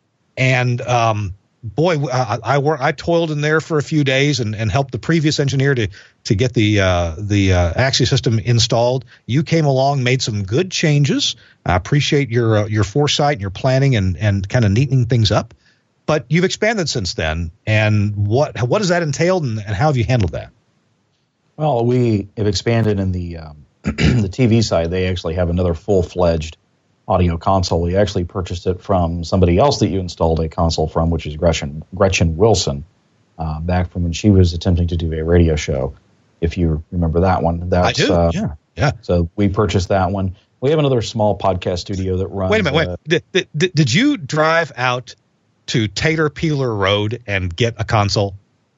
and um, boy, I, I worked. I toiled in there for a few days and, and helped the previous engineer to to get the uh, the uh, Axia system installed. You came along, made some good changes. I appreciate your uh, your foresight and your planning and and kind of neatening things up. But you've expanded since then, and what what has that entailed, and, and how have you handled that? Well, we have expanded in the um, the T V side. They actually have another full fledged audio console. We actually purchased it from somebody else that you installed a console from, which is Gretchen Gretchen Wilson, uh, back from when she was attempting to do a radio show. If you remember that one, that's, I do. Uh, yeah, yeah. So we purchased that one. We have another small podcast studio that runs. Wait a minute. Wait. Uh, did, did, did you drive out to Tater Peeler Road and get a console?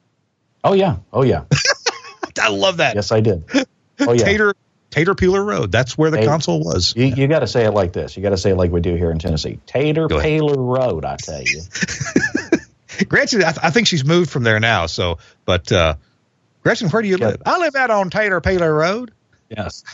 Oh yeah. Oh yeah. I love that. Yes, I did. Oh yeah. Tater Tater Peeler Road. That's where the hey, console was. You, you got to say it like this. You got to say it like we do here in Tennessee. Tater Peeler Road, I tell you. Gretchen, I, th- I think she's moved from there now. So, but uh, Gretchen, where do you live? I live out on Tater Peeler Road. Yes.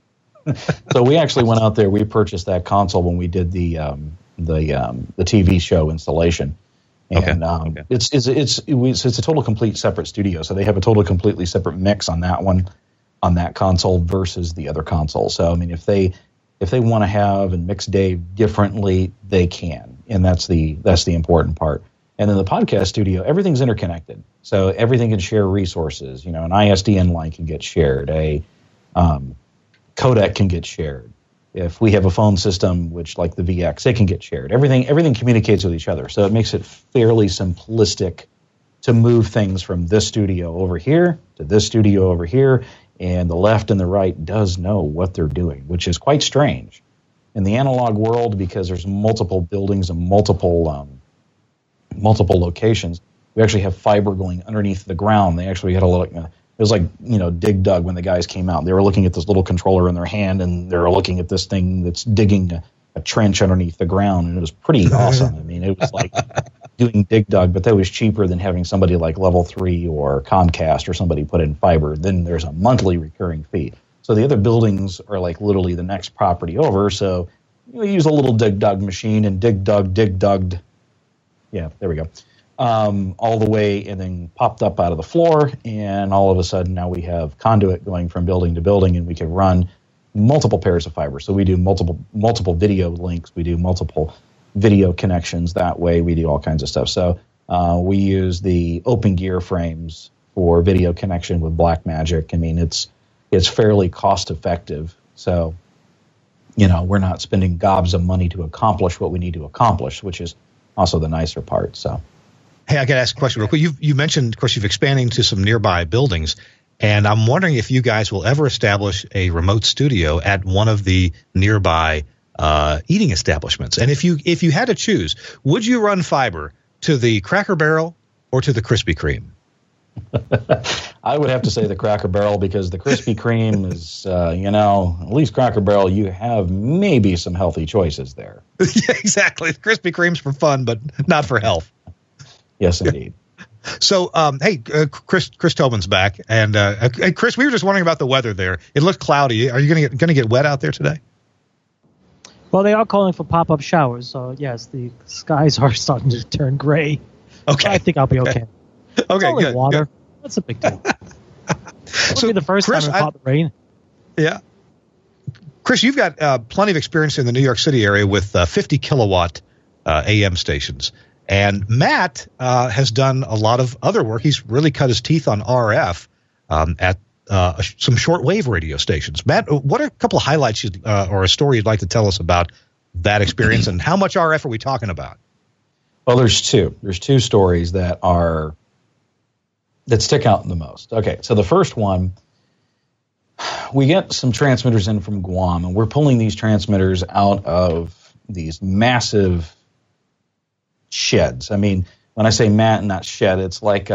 So we actually went out there. We purchased that console when we did the um, the um, the T V show installation. And okay. um, okay. it's it's it's it was, it's a total complete separate studio. So they have a total completely separate mix on that one, on that console versus the other console. So I mean, if they if they want to have and mix Dave differently, they can, and that's the that's the important part. And then the podcast studio, everything's interconnected, so everything can share resources. You know, an I S D N line can get shared, a um, codec can get shared. If we have a phone system, which like the V X, it can get shared. Everything everything communicates with each other, so it makes it fairly simplistic to move things from this studio over here to this studio over here, and the left and the right does know what they're doing, which is quite strange in the analog world, because there's multiple buildings and multiple um, multiple locations. We actually have fiber going underneath the ground. They actually had a little. Uh, It was like, you know, Dig Dug when the guys came out. They were looking at this little controller in their hand, and they were looking at this thing that's digging a trench underneath the ground, and it was pretty awesome. I mean, it was like doing Dig Dug, but that was cheaper than having somebody like Level three or Comcast or somebody put in fiber. Then there's a monthly recurring fee. So the other buildings are like literally the next property over. So we use a little Dig Dug machine and Dig Dug, Dig Dugged. Yeah, there we go. Um, all the way, and then popped up out of the floor, and all of a sudden now we have conduit going from building to building, and we can run multiple pairs of fiber. So we do multiple multiple video links, we do multiple video connections that way, we do all kinds of stuff. So uh, we use the Open Gear frames for video connection with Blackmagic. I mean, it's it's fairly cost effective. So, you know, we're not spending gobs of money to accomplish what we need to accomplish, which is also the nicer part. So. Hey, I got to ask a question real quick. You've, you mentioned, of course, you've expanding to some nearby buildings, and I'm wondering if you guys will ever establish a remote studio at one of the nearby uh, eating establishments. And if you if you had to choose, would you run fiber to the Cracker Barrel or to the Krispy Kreme? I would have to say the Cracker Barrel, because the Krispy Kreme is, uh, you know, at least Cracker Barrel, you have maybe some healthy choices there. Yeah, exactly. The Krispy Kreme's for fun, but not for health. Yes, indeed. So, um, hey, uh, Chris, Chris Tobin's back, and uh, uh, Chris, we were just wondering about the weather there. It looked cloudy. Are you going to get going to get wet out there today? Well, they are calling for pop-up showers, so yes, the skies are starting to turn gray. Okay, I think I'll be okay. Okay, it's only good. Water. Good. That's a big deal. It'll So, be the first Chris, time I- I've caught the rain. Yeah, Chris, you've got uh, plenty of experience in the New York City area with uh, fifty kilowatt uh, A M stations. And Matt uh, has done a lot of other work. He's really cut his teeth on R F um, at uh, some shortwave radio stations. Matt, what are a couple of highlights you'd, uh, or a story you'd like to tell us about that experience, and how much R F are we talking about? Well, there's two. There's two stories that are that stick out the most. Okay, so the first one, we get some transmitters in from Guam, and we're pulling these transmitters out of these massive sheds. I mean, when I say mat and not shed, it's like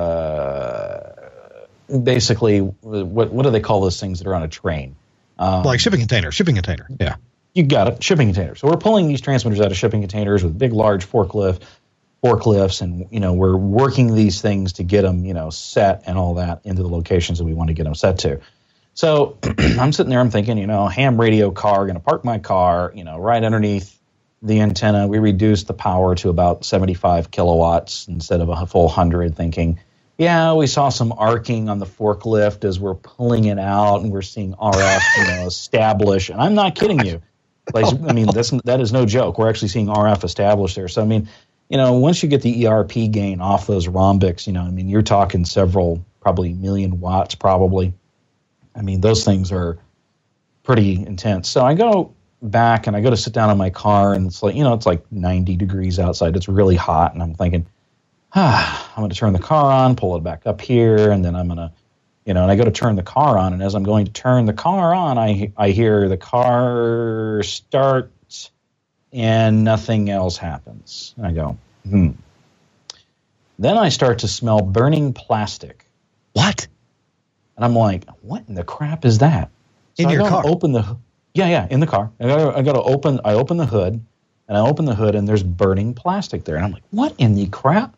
uh, basically what what do they call those things that are on a train? Um, Like shipping container, shipping container. Yeah. You got it, shipping containers. So we're pulling these transmitters out of shipping containers with big, large forklift forklifts, and you know we're working these things to get them, you know, set and all that into the locations that we want to get them set to. So I'm sitting there, I'm thinking, you know, ham radio car, going to park my car, you know, right underneath the antenna. We reduced the power to about seventy-five kilowatts instead of a full one hundred, thinking, yeah, we saw some arcing on the forklift as we're pulling it out, and we're seeing R F, you know, establish. And I'm not kidding you. Like, I mean, that's, that is no joke. We're actually seeing R F established there. So, I mean, you know, once you get the E R P gain off those rhombics, you know, I mean, you're talking several, probably million watts, probably. I mean, those things are pretty intense. So I go back and I go to sit down in my car, and it's like, you know, it's like ninety degrees outside. It's really hot. And I'm thinking, ah, I'm going to turn the car on, pull it back up here, and then I'm going to, you know, and I go to turn the car on. And as I'm going to turn the car on, I, I hear the car start and nothing else happens. And I go, hmm. Then I start to smell burning plastic. What? And I'm like, what in the crap is that? So In I your gotta car? Open the, yeah, yeah, in the car. I gotta, I gotta open, I open the hood, and I open the hood, and there's burning plastic there. And I'm like, what in the crap?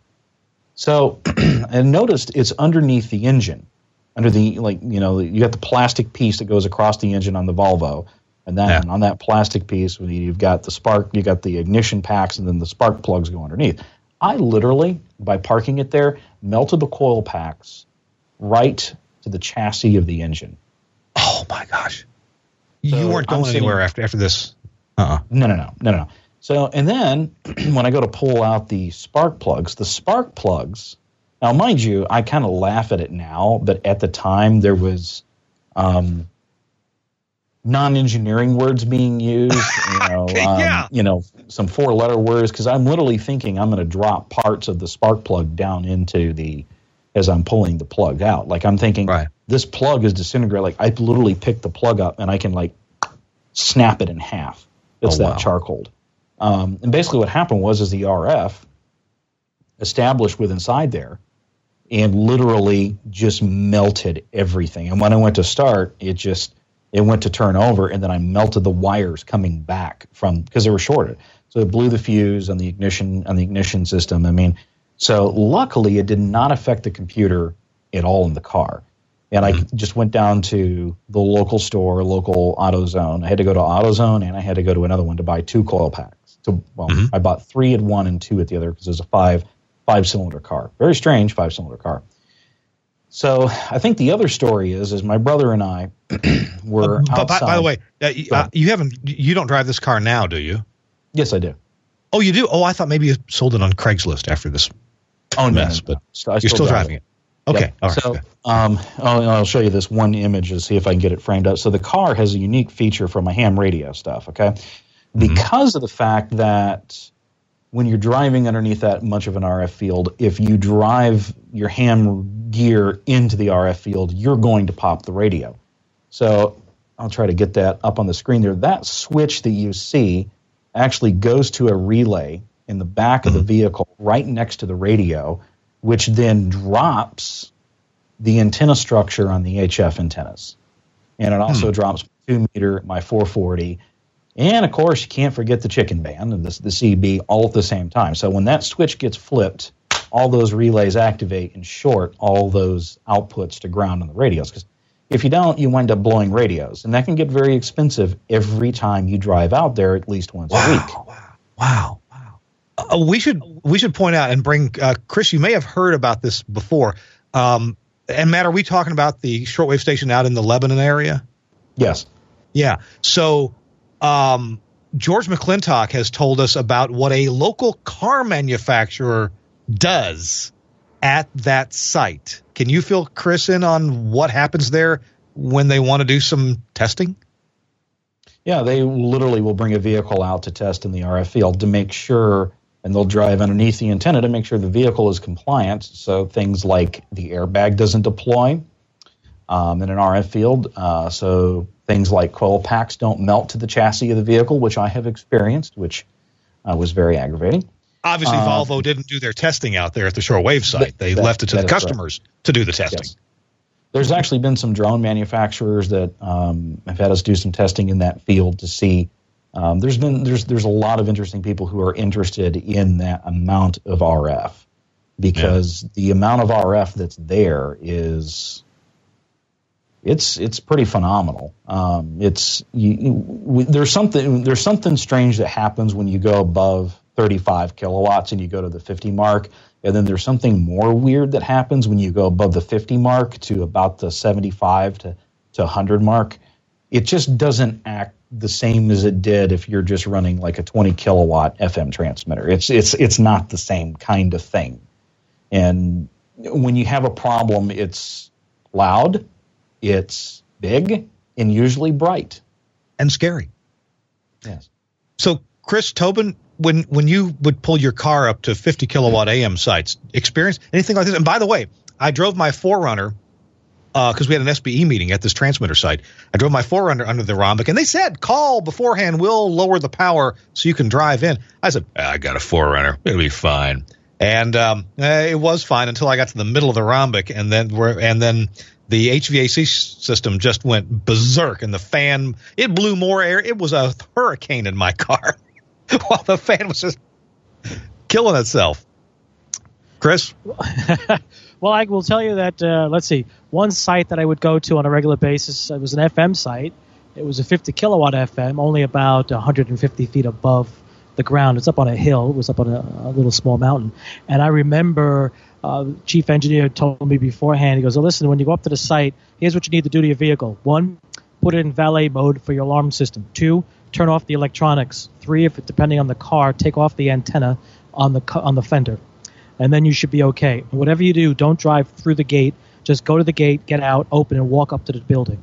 So I noticed it's underneath the engine, under the, like, you know, you got the plastic piece that goes across the engine on the Volvo. And then Yeah. on that plastic piece, you've got the spark, you got the ignition packs, and then the spark plugs go underneath. I literally, by parking it there, melted the coil packs right to the chassis of the engine. Oh my gosh! So you weren't I'm going sitting- anywhere after after this. Uh-uh. No, no, no, no, no, no. So, and then when I go to pull out the spark plugs, the spark plugs, now mind you, I kind of laugh at it now, but at the time there was um, non-engineering words being used, you know, um, Yeah. you know, some four-letter words, because I'm literally thinking I'm going to drop parts of the spark plug down into the, as I'm pulling the plug out. Like I'm thinking, Right. this plug is disintegrating. Like I literally pick the plug up and I can like snap it in half. It's Oh, that wow. charcoaled. Um, and basically what happened was is the R F established with inside there and literally just melted everything. And when I went to start, it just, it went to turn over, and then I melted the wires coming back from because they were shorted. So it blew the fuse on the ignition on the ignition system. I mean, so luckily it did not affect the computer at all in the car. And I mm-hmm. just went down to the local store, local AutoZone. I had to go to AutoZone, and I had to go to another one to buy two coil packs. So, well, mm-hmm. I bought three at one and two at the other because it was a five five cylinder car. Very strange five cylinder car. So I think the other story is is my brother and I were uh, outside. By, by the way, uh, uh, you haven't you don't drive this car now, do you? Yes, I do. Oh, you do? Oh, I thought maybe you sold it on Craigslist after this oh, mess, no, no, no. but I you're still driving it. it. Okay, yep. all right. So um, I'll, I'll show you this one image to see if I can get it framed up. So the car has a unique feature for my ham radio stuff, okay? Mm-hmm. Because of the fact that when you're driving underneath that much of an R F field, if you drive your ham gear into the R F field, you're going to pop the radio. So I'll try to get that up on the screen there. That switch that you see actually goes to a relay in the back of the vehicle right next to the radio, which then drops the antenna structure on the H F antennas. And it also hmm. drops two meter, my four forty. And, of course, you can't forget the chicken band and the, the C B all at the same time. So when that switch gets flipped, all those relays activate and short all those outputs to ground on the radios. Because if you don't, you wind up blowing radios. And that can get very expensive every time you drive out there at least once wow, a week. Wow, wow, wow. Uh, we should we should point out and bring uh, – Chris, you may have heard about this before. Um, and, Matt, are we talking about the shortwave station out in the Lebanon area? Yes. Yeah. So – Um, George McClintock has told us about what a local car manufacturer does at that site. Can you fill Chris in on what happens there when they want to do some testing? Yeah, they literally will bring a vehicle out to test in the R F field to make sure, and they'll drive underneath the antenna to make sure the vehicle is compliant. So things like the airbag doesn't deploy um, in an R F field. Uh, so things like coil packs don't melt to the chassis of the vehicle, which I have experienced, which uh, was very aggravating. Obviously, uh, Volvo didn't do their testing out there at the shortwave site. They that, left it to the customers right. to do the testing. Yes. There's actually been some drone manufacturers that um, have had us do some testing in that field to see. Um, there's been there's there's a lot of interesting people who are interested in that amount of R F because yeah. the amount of R F that's there is. It's it's pretty phenomenal. Um, it's you, you, there's something there's something strange that happens when you go above thirty-five kilowatts and you go to the fifty mark, and then there's something more weird that happens when you go above the fifty mark to about the seventy-five to to one hundred mark. It just doesn't act the same as it did if you're just running like a twenty kilowatt F M transmitter. It's it's it's not the same kind of thing. And when you have a problem, it's loud. It's big and usually bright. And scary. Yes. So, Chris Tobin, when when you would pull your car up to fifty kilowatt A M sites, experience anything like this? And by the way, I drove my four runner because uh, we had an S B E meeting at this transmitter site. I drove my four runner under the Rhombus, and they said, call beforehand. We'll lower the power so you can drive in. I said, I got a four runner. It'll be fine. And um, eh, it was fine until I got to the middle of the Rhombus, and then we're, and then the H V A C system just went berserk, and the fan, it blew more air. It was a hurricane in my car while the fan was just killing itself. Chris? Well, I will tell you that, uh, let's see, one site that I would go to on a regular basis, it was an F M site. It was a fifty kilowatt F M, only about one hundred fifty feet above the ground. It's up on a hill. It was up on a, a little small mountain. And I remember uh, chief engineer told me beforehand, he goes, oh, listen, when you go up to the site, here's what you need to do to your vehicle. One, put it in valet mode for your alarm system. Two, turn off the electronics. Three, if it, depending on the car, take off the antenna on the on the fender. And then you should be okay. And whatever you do, don't drive through the gate. Just go to the gate, get out, open, and walk up to the building.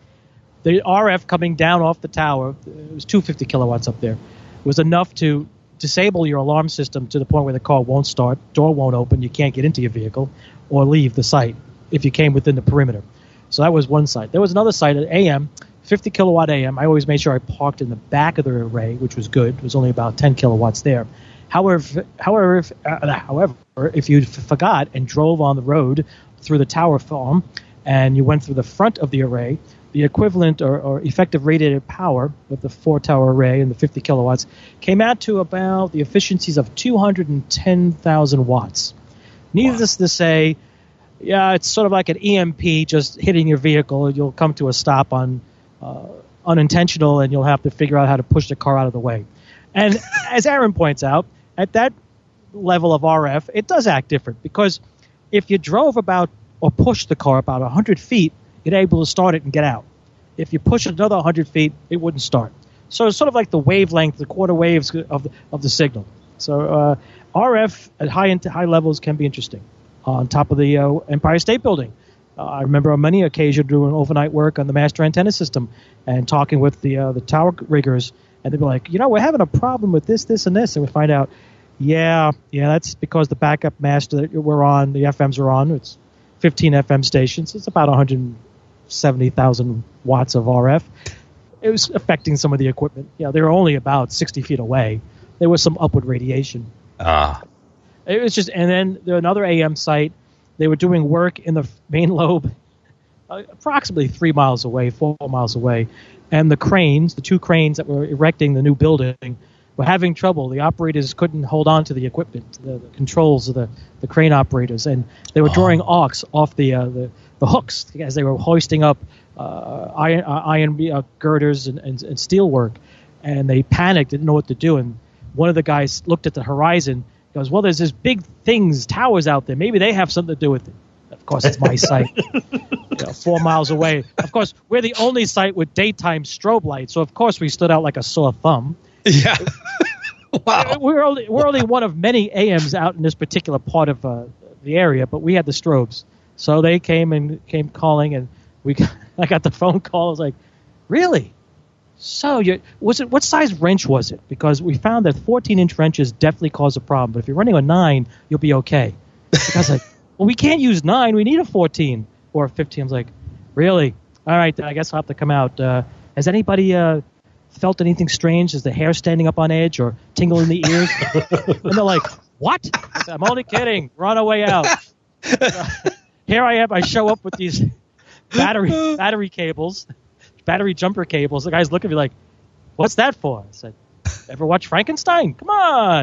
The R F coming down off the tower, it was two hundred fifty kilowatts up there, it was enough to disable your alarm system to the point where the car won't start, door won't open, you can't get into your vehicle, or leave the site if you came within the perimeter. So that was one site. There was another site at A M, fifty kilowatt A M. I always made sure I parked in the back of the array, which was good. It was only about ten kilowatts there. However, however, if, uh, however, if you f- forgot and drove on the road through the tower farm and you went through the front of the array, the equivalent or, or effective radiated power with the four-tower array and the fifty kilowatts came out to about the efficiencies of two hundred ten thousand watts. Needless wow. to say, yeah, it's sort of like an E M P just hitting your vehicle. You'll come to a stop on uh, unintentional, and you'll have to figure out how to push the car out of the way. And as Aaron points out, at that level of R F, it does act different, because if you drove about or pushed the car about one hundred feet, you're able to start it and get out. If you push it another one hundred feet, it wouldn't start. So it's sort of like the wavelength, the quarter waves of the, of the signal. So uh, R F at high high levels can be interesting. On top of the uh, Empire State Building, uh, I remember on many occasions doing overnight work on the master antenna system and talking with the uh, the tower riggers, and they'd be like, you know, we're having a problem with this, this, and this, and we find out, yeah, yeah, that's because the backup master that we're on, the F Ms are on, it's fifteen F M stations, it's about one hundred seventy thousand watts of R F. It was affecting some of the equipment. Yeah, they were only about sixty feet away. There was some upward radiation. Ah. It was just, and then there another A M site. They were doing work in the main lobe, uh, approximately three miles away, four miles away, and the cranes, the two cranes that were erecting the new building, were having trouble. The operators couldn't hold on to the equipment, the, the controls of the, the crane operators, and they were drawing oh. arcs off the, uh, the the hooks as they were hoisting up uh, iron, uh, iron uh, girders and, and, and steel work, and they panicked, didn't know what to do, and one of the guys looked at the horizon. Goes, well, there's this big things, towers out there. Maybe they have something to do with it. Of course, it's my site, you know, four miles away. Of course, we're the only site with daytime strobe lights, so of course we stood out like a sore thumb. Yeah. Wow. We're only we're only one of many A Ms out in this particular part of uh, the area, but we had the strobes, so they came and came calling, and we got, I got the phone call. I was like, really? So, you, was it what size wrench was it? Because we found that fourteen-inch wrenches definitely cause a problem. But if you're running a nine, you'll be okay. I was like, well, we can't use nine. We need a fourteen or a fifteen. I was like, really? All right, then I guess I'll have to come out. Uh, has anybody uh, felt anything strange? Is the hair standing up on edge or tingle in the ears? And they're like, what? I said, I'm only kidding. We're on our way out. Uh, here I am. I show up with these battery battery cables. Battery jumper cables. The guys look at me like, what's that for? I said, ever watch Frankenstein? Come on.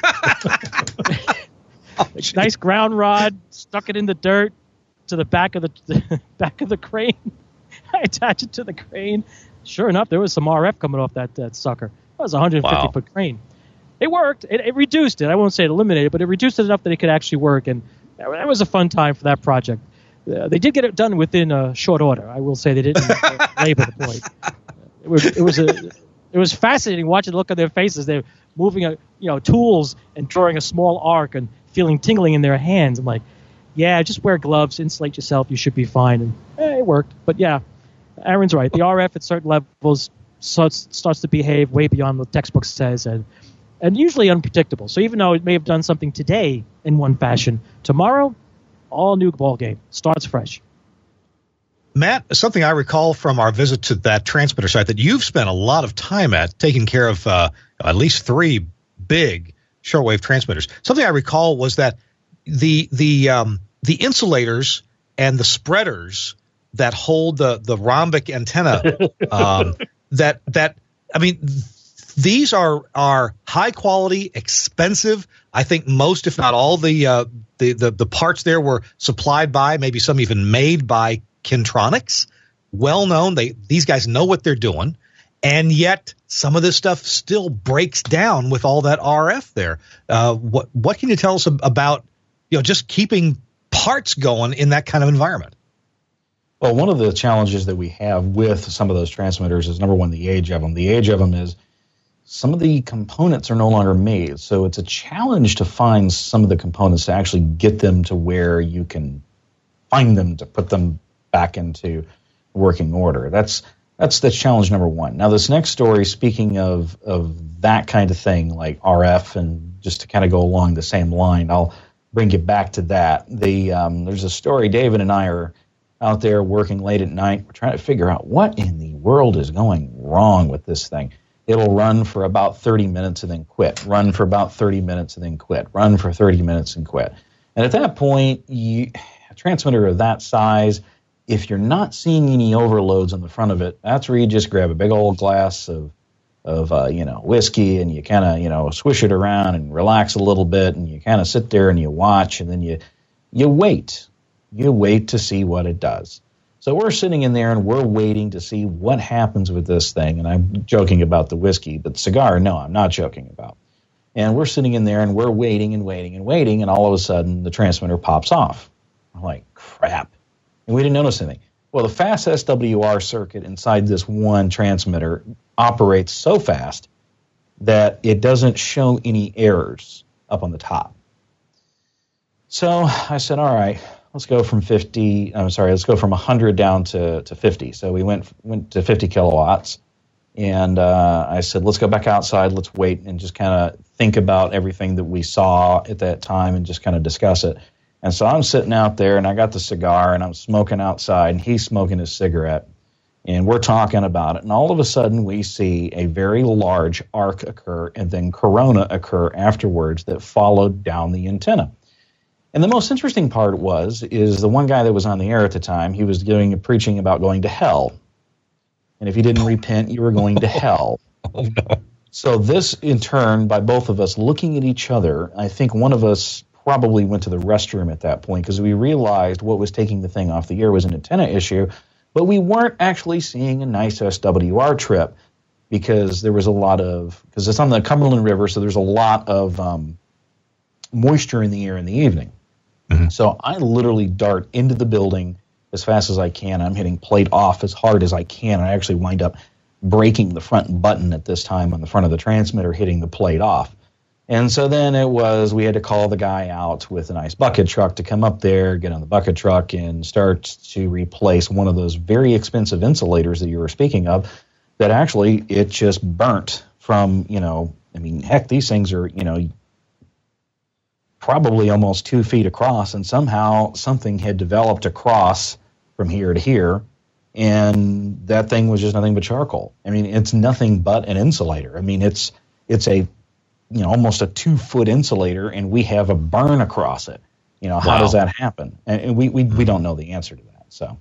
Oh, nice ground rod, stuck it in the dirt to the back of the, the back of the crane. I attach it to the crane. Sure enough, there was some R F coming off that, that sucker. That was a one hundred fifty wow. foot crane. It worked. It, it reduced it. I won't say it eliminated, but it reduced it enough that it could actually work. And that was a fun time for that project. Uh, they did get it done within a short order. I will say they didn't uh, labor the point. It was it was a it was fascinating watching the look on their faces. They're moving a, you know tools and drawing a small arc and feeling tingling in their hands. I'm like, yeah, just wear gloves, insulate yourself, you should be fine. And eh, it worked. But yeah, Aaron's right. The R F at certain levels starts starts to behave way beyond what the textbook says, and and usually unpredictable. So even though it may have done something today in one fashion, tomorrow, all new ball game, starts fresh. Matt, something I recall from our visit to that transmitter site that you've spent a lot of time at, taking care of uh, at least three big shortwave transmitters. Something I recall was that the the um, the insulators and the spreaders that hold the the rhombic antenna um, that that I mean. These are are high quality, expensive. I think most, if not all, the uh, the, the the parts there were supplied by, maybe some even made by Kintronics. Well known. They these guys know what they're doing, and yet some of this stuff still breaks down with all that R F there. Uh, what what can you tell us about you know just keeping parts going in that kind of environment? Well, one of the challenges that we have with some of those transmitters is, number one, the age of them. The age of them is some of the components are no longer made, so it's a challenge to find some of the components to actually get them to where you can find them to put them back into working order. That's that's the challenge number one. Now, this next story, speaking of of that kind of thing, like R F, and just to kind of go along the same line, I'll bring you back to that. The um, there's a story. David and I are out there working late at night. We're trying to figure out what in the world is going wrong with this thing. It'll run for about thirty minutes and then quit, run for about thirty minutes and then quit, run for thirty minutes and quit. And at that point, you, a transmitter of that size, if you're not seeing any overloads on the front of it, that's where you just grab a big old glass of of uh, you know whiskey, and you kind of you know swish it around and relax a little bit, and you kind of sit there and you watch, and then you you wait, you wait to see what it does. So we're sitting in there and we're waiting to see what happens with this thing. And I'm joking about the whiskey, but the cigar, no, I'm not joking about. And we're sitting in there and we're waiting and waiting and waiting, and all of a sudden the transmitter pops off. I'm like, crap. And we didn't notice anything. Well, the fast S W R circuit inside this one transmitter operates so fast that it doesn't show any errors up on the top. So I said, all right, let's go from fifty, I'm sorry, let's go from one hundred down to, to fifty. So we went went to fifty kilowatts. And uh, I said, let's go back outside, let's wait and just kind of think about everything that we saw at that time and just kind of discuss it. And so I'm sitting out there, and I got the cigar, and I'm smoking outside, and he's smoking his cigarette. And we're talking about it. And all of a sudden, we see a very large arc occur and then corona occur afterwards that followed down the antenna. And the most interesting part was, is the one guy that was on the air at the time, he was doing preaching about going to hell. And if you didn't repent, you were going to hell. Oh, no. So this, in turn, by both of us looking at each other, I think one of us probably went to the restroom at that point because we realized what was taking the thing off the air was an antenna issue, but we weren't actually seeing a nice S W R trip because there was a lot of, because it's on the Cumberland River, so there's a lot of um, moisture in the air in the evening. Mm-hmm. So I literally dart into the building as fast as I can. I'm hitting plate off as hard as I can. I actually wind up breaking the front button at this time on the front of the transmitter, hitting the plate off. And so then it was, we had to call the guy out with a nice bucket truck to come up there, get on the bucket truck, and start to replace one of those very expensive insulators that you were speaking of that actually it just burnt from, you know, I mean, heck, these things are, you know, probably almost two feet across, and somehow something had developed across from here to here, and that thing was just nothing but charcoal. I mean, it's nothing but an insulator. I mean, it's it's a, you know, almost a two-foot insulator, and we have a burn across it. You know, how Wow. does that happen? And we, we, we don't know the answer to that. So,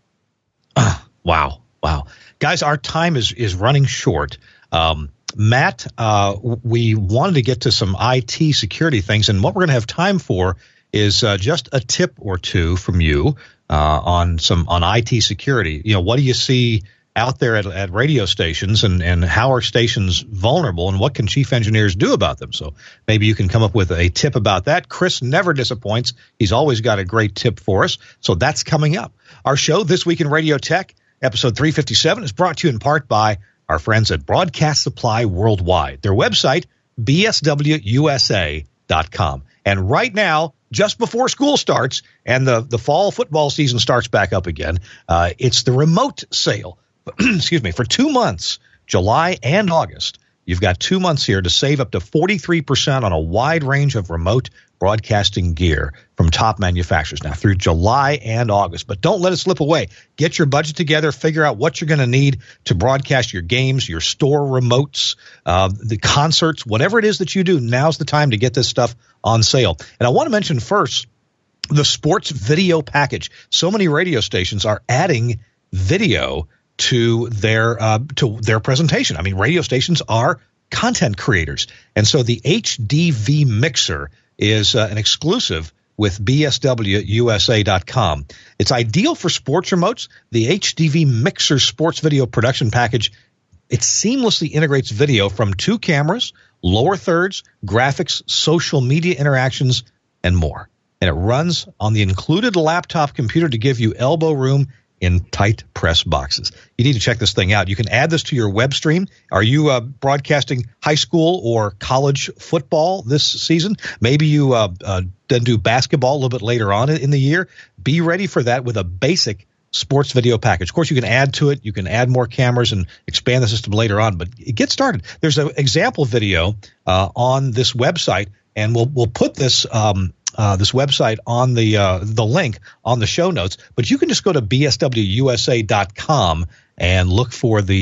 Wow. Wow. Guys, our time is, is running short. Um, Matt, uh, we wanted to get to some I T security things, and what we're going to have time for is uh, just a tip or two from you uh, on some on I T security. You know, what do you see out there at, at radio stations, and, and how are stations vulnerable, and what can chief engineers do about them? So maybe you can come up with a tip about that. Chris never disappoints. He's always got a great tip for us. So that's coming up. Our show, This Week in Radio Tech, episode three fifty-seven, is brought to you in part by our friends at Broadcast Supply Worldwide. Their website, b s w u s a dot com. And right now, just before school starts and the, the fall football season starts back up again, uh, it's the remote sale. Excuse me, for two months, July and August. You've got two months here to save up to forty-three percent on a wide range of remote broadcasting gear from top manufacturers now through July and August. But don't let it slip away. Get your budget together. Figure out what you're going to need to broadcast your games, your store remotes, uh, the concerts, whatever it is that you do. Now's the time to get this stuff on sale. And I want to mention first the sports video package. So many radio stations are adding video to their uh, to their presentation. I mean, radio stations are content creators. And so the H D V Mixer is uh, an exclusive with b s w u s a dot com. It's ideal for sports remotes. The H D V Mixer sports video production package, it seamlessly integrates video from two cameras, lower thirds, graphics, social media interactions, and more. And it runs on the included laptop computer to give you elbow room in tight press boxes. You need to check this thing out. You can add this to your web stream. Are you uh, broadcasting high school or college football this season? Maybe you uh, uh, then do basketball a little bit later on in the year. Be ready for that with a basic sports video package. Of course, you can add to it. You can add more cameras and expand the system later on, but get started. There's an example video uh, on this website, and we'll we'll put this um, Uh, this website on the uh, the link on the show notes, but you can just go to b s w u s a dot com and look for the uh,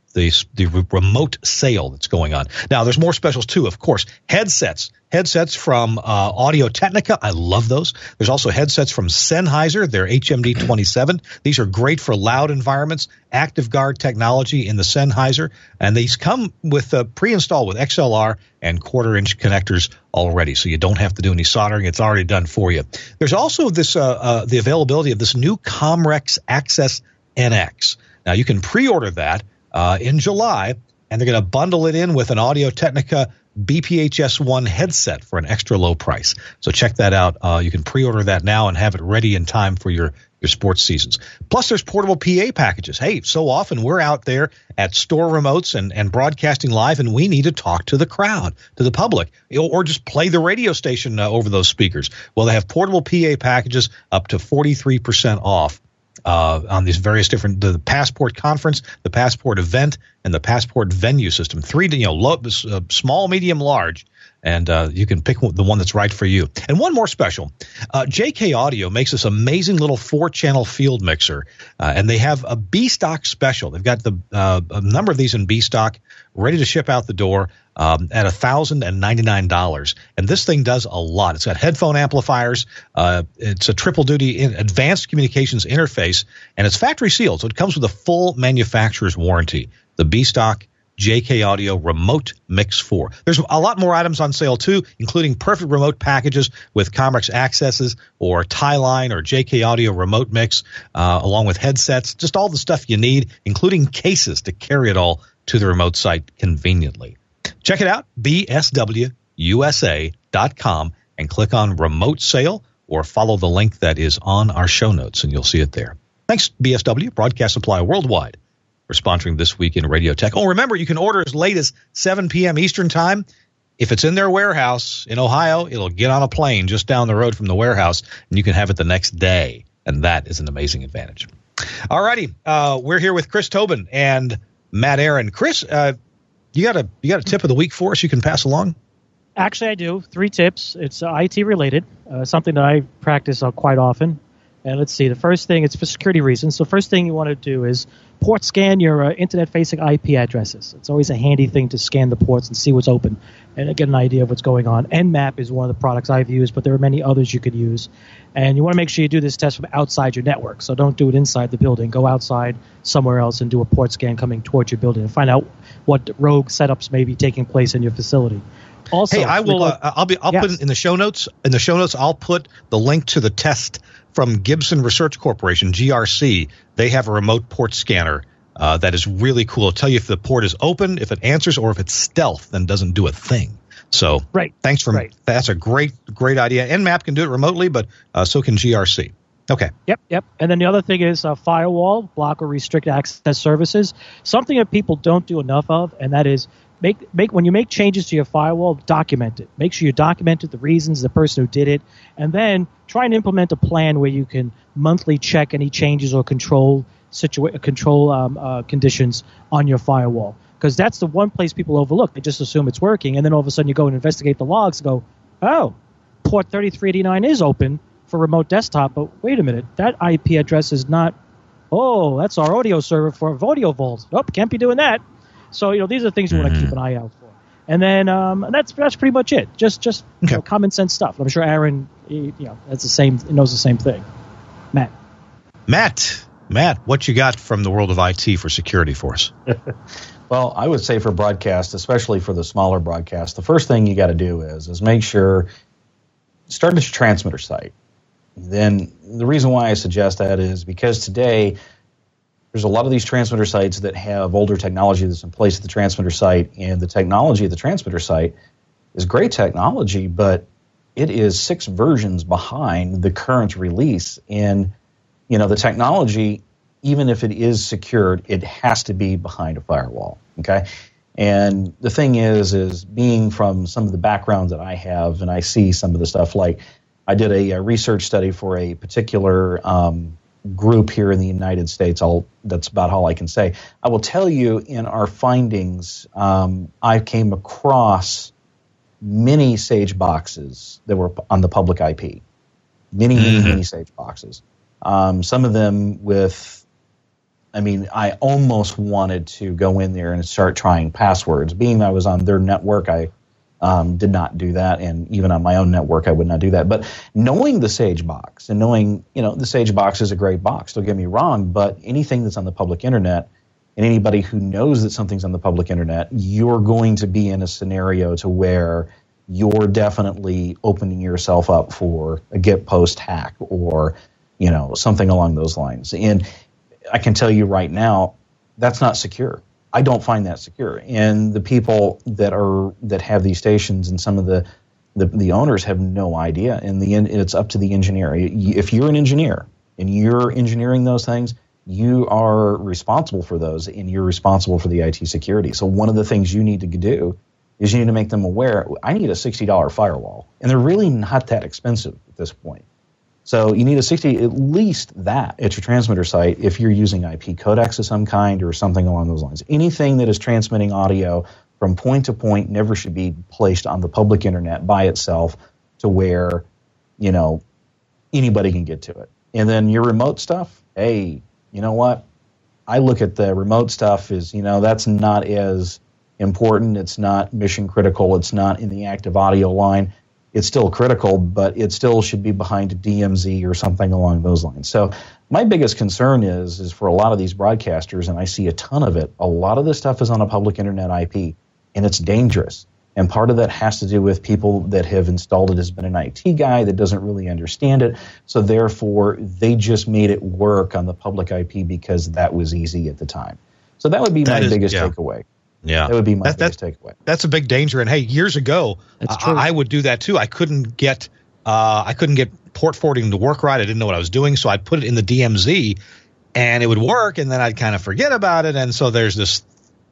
the the remote sale that's going on. Now, there's more specials too, of course. Headsets. Headsets from uh, Audio Technica. I love those. There's also headsets from Sennheiser. They're H M D twenty-seven. These are great for loud environments. ActiveGuard technology in the Sennheiser. And these come with uh, pre-installed with X L R and quarter-inch connectors already, so you don't have to do any soldering. It's already done for you. There's also this uh, uh, the availability of this new Comrex Access N X. Now, you can pre-order that uh, in July, and they're going to bundle it in with an Audio Technica B P H S one headset for an extra low price. So check that out. Uh, you can pre-order that now and have it ready in time for your, your sports seasons. Plus, there's portable P A packages. Hey, so often we're out there at store remotes and, and broadcasting live, and we need to talk to the crowd, to the public, or just play the radio station uh, over those speakers. Well, they have portable P A packages up to forty-three percent off. Uh, on these various different, the Passport Conference, the Passport Event, and the Passport Venue system. Three, you know, low, uh, small, medium, large, and uh, you can pick the one that's right for you. And one more special. Uh, J K Audio makes this amazing little four-channel field mixer, uh, and they have a B-Stock special. They've got the uh, a number of these in B-Stock ready to ship out the door um, at one thousand ninety-nine dollars. And this thing does a lot. It's got headphone amplifiers. Uh, it's a triple-duty in advanced communications interface, and it's factory sealed, so it comes with a full manufacturer's warranty. The B-Stock J K Audio Remote Mix four. There's a lot more items on sale, too, including perfect remote packages with Comrex Accesses or Tie-Line or J K Audio Remote Mix, uh, along with headsets, just all the stuff you need, including cases to carry it all to the remote site conveniently. Check it out, B S W U S A dot com, and click on Remote Sale or follow the link that is on our show notes, and you'll see it there. Thanks, B S W, Broadcast Supply Worldwide, for sponsoring This Week in Radio Tech. Oh, remember, you can order as late as seven p.m. Eastern Time. If it's in their warehouse in Ohio, it'll get on a plane just down the road from the warehouse, and you can have it the next day, and that is an amazing advantage. All righty, uh, we're here with Chris Tobin and Matt Aaron. Chris, uh, you got a you got a tip of the week for us you can pass along? Actually, I do. Three tips. It's uh, I T related, uh, something that I practice uh, quite often. And let's see, the first thing, it's for security reasons. So first thing you want to do is port scan your uh, internet-facing I P addresses. It's always a handy thing to scan the ports and see what's open and get an idea of what's going on. Nmap is one of the products I've used, but there are many others you could use. And you want to make sure you do this test from outside your network. So don't do it inside the building. Go outside somewhere else and do a port scan coming towards your building and find out what rogue setups may be taking place in your facility. Also, hey, I will. Uh, I'll be. I'll yes. put it in the show notes. In the show notes, I'll put the link to the test from Gibson Research Corporation, G R C. They have a remote port scanner uh, that is really cool. It'll tell you if the port is open, if it answers, or if it's stealth, then doesn't do a thing. So, right. Thanks for right. that's a great, great idea. Nmap can do it remotely, but uh, so can G R C. Okay. Yep, yep. And then the other thing is uh, firewall, block or restrict access services. Something that people don't do enough of, and that is make make when you make changes to your firewall, document it. Make sure you document it, the reasons, the person who did it, and then try and implement a plan where you can monthly check any changes or control situa- control um, uh, conditions on your firewall. Because that's the one place people overlook. They just assume it's working, and then all of a sudden you go and investigate the logs and go, oh, port thirty-three eighty-nine is open for remote desktop, but wait a minute, that I P address is not, oh, that's our audio server for Audio Vault. Nope, can't be doing that. So, you know, these are things you mm-hmm. want to keep an eye out for. And then um, and that's that's pretty much it. Just just okay. you know, common sense stuff. I'm sure Aaron, he, you know, that's the same, knows the same thing. Matt. Matt, Matt, what you got from the world of I T for security for us? Well, I would say for broadcast, especially for the smaller broadcast, the first thing you got to do is is make sure, start at your transmitter site. Then the reason why I suggest that is because today there's a lot of these transmitter sites that have older technology that's in place at the transmitter site, and the technology at the transmitter site is great technology, but it is six versions behind the current release. And, you know, the technology, even if it is secured, it has to be behind a firewall, okay? And the thing is, is being from some of the background that I have, and I see some of the stuff, like I did a, a research study for a particular um, group here in the United States. I'll, that's about all I can say. I will tell you, in our findings, um, I came across many Sage boxes that were on the public I P. Many, many, mm-hmm. many Sage boxes. Um, some of them with I mean, I almost wanted to go in there and start trying passwords. Being I was on their network, I um, did not do that, and even on my own network, I would not do that. But knowing the Sage box and knowing, you know, the Sage box is a great box, don't get me wrong, but anything that's on the public internet, and anybody who knows that something's on the public internet, you're going to be in a scenario to where you're definitely opening yourself up for a get post hack or, you know, something along those lines. And I can tell you right now, that's not secure. I don't find that secure. And the people that are that have these stations and some of the the, the owners have no idea. And the it's up to the engineer. If you're an engineer and you're engineering those things, you are responsible for those, and you're responsible for the I T security. So one of the things you need to do is you need to make them aware, I need a sixty dollars firewall. And they're really not that expensive at this point. So you need a sixty, at least that at your transmitter site if you're using I P codecs of some kind or something along those lines. Anything that is transmitting audio from point to point never should be placed on the public internet by itself to where, you know, anybody can get to it. And then your remote stuff, hey, you know what? I look at the remote stuff as, you know, that's not as important. It's not mission critical. It's not in the active audio line. It's still critical, but it still should be behind a D M Z or something along those lines. So my biggest concern is, is for a lot of these broadcasters, and I see a ton of it, a lot of this stuff is on a public internet I P, and it's dangerous. And part of that has to do with people that have installed it has been an I T guy that doesn't really understand it. So therefore, they just made it work on the public I P because that was easy at the time. So that would be That my is- biggest yeah. takeaway. Yeah, That would be my That- biggest that- takeaway. That's a big danger. And hey, years ago, That's true. I, I would do that too. I couldn't get uh, I couldn't get port forwarding to work right. I didn't know what I was doing, so I'd put it in the D M Z, and it would work, and then I'd kind of forget about it. And so there's this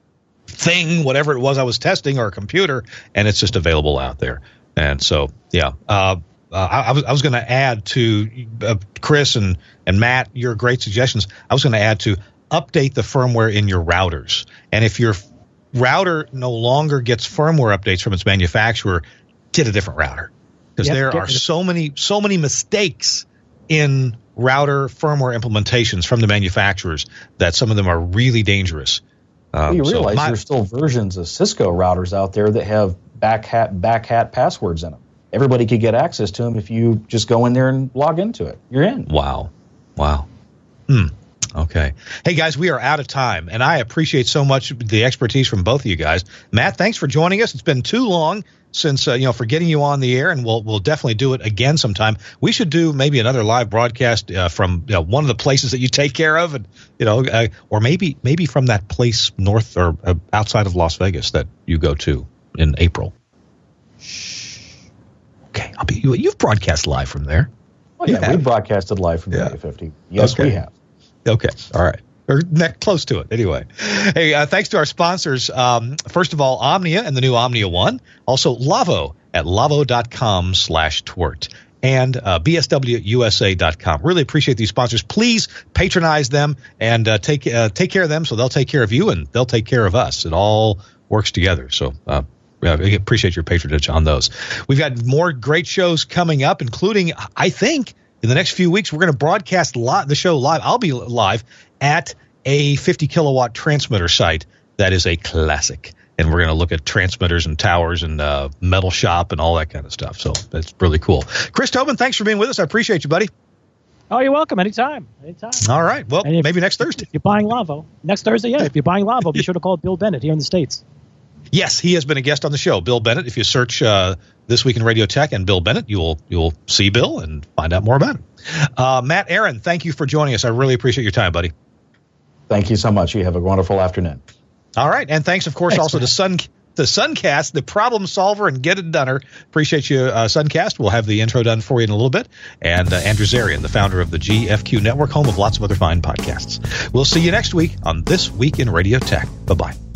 thing, whatever it was I was testing, or a computer, and it's just available out there. And so, yeah. Uh, uh, I, I was I was going to add to uh, Chris and and Matt, your great suggestions. I was going to add to update the firmware in your routers, and if your router no longer gets firmware updates from its manufacturer, get a different router, because Yep, there get are rid of- so many so many mistakes in router firmware implementations from the manufacturers that some of them are really dangerous. Um, you so realize my- there's still versions of Cisco routers out there that have back hat back hat passwords in them. Everybody could get access to them if you just go in there and log into it. You're in. Wow. Wow. Hmm. Okay. Hey, guys, we are out of time, and I appreciate so much the expertise from both of you guys. Matt, thanks for joining us. It's been too long since, uh, you know, for getting you on the air, and we'll we'll definitely do it again sometime. We should do maybe another live broadcast uh, from you know, one of the places that you take care of, and you know, uh, or maybe maybe from that place north or uh, outside of Las Vegas that you go to in April. Okay, I'll be. You, you've broadcast live from there. Oh, yeah, Yeah. we broadcasted live from Yeah. Radio fifty. Yes, Okay. we have. Okay. All right. Or ne- close to it. Anyway. Hey, uh, thanks to our sponsors. Um, first of all, Omnia and the new Omnia One. Also, Lavo at lavo.com slash twert. And uh, B S W U S A dot com. Really appreciate these sponsors. Please patronize them and uh, take uh, take care of them so they'll take care of you and they'll take care of us. It all works together. So uh, I appreciate your patronage on those. We've got more great shows coming up, including, I think, in the next few weeks, we're going to broadcast li- the show live. I'll be live at a fifty kilowatt transmitter site that is a classic. And we're going to look at transmitters and towers and uh, metal shop and all that kind of stuff. So that's really cool. Chris Tobin, thanks for being with us. I appreciate you, buddy. Oh, you're welcome. Anytime. Anytime. All right. Well, And if- maybe next Thursday. If you're buying Lavo. Next Thursday, yeah. If you're buying Lavo, be sure to call Bill Bennett here in the States. Yes, he has been a guest on the show, Bill Bennett. If you search uh, This Week in Radio Tech and Bill Bennett, you'll you'll see Bill and find out more about him. Uh, Matt Aaron, thank you for joining us. I really appreciate your time, buddy. Thank you so much. You have a wonderful afternoon. All right, and thanks, of course, Thanks, also Matt. to Sun the Suncast, the problem solver and get it doneer. Appreciate you, uh, Suncast. We'll have the intro done for you in a little bit. And uh, Andrew Zarian, the founder of the G F Q Network, home of lots of other fine podcasts. We'll see you next week on This Week in Radio Tech. Bye-bye.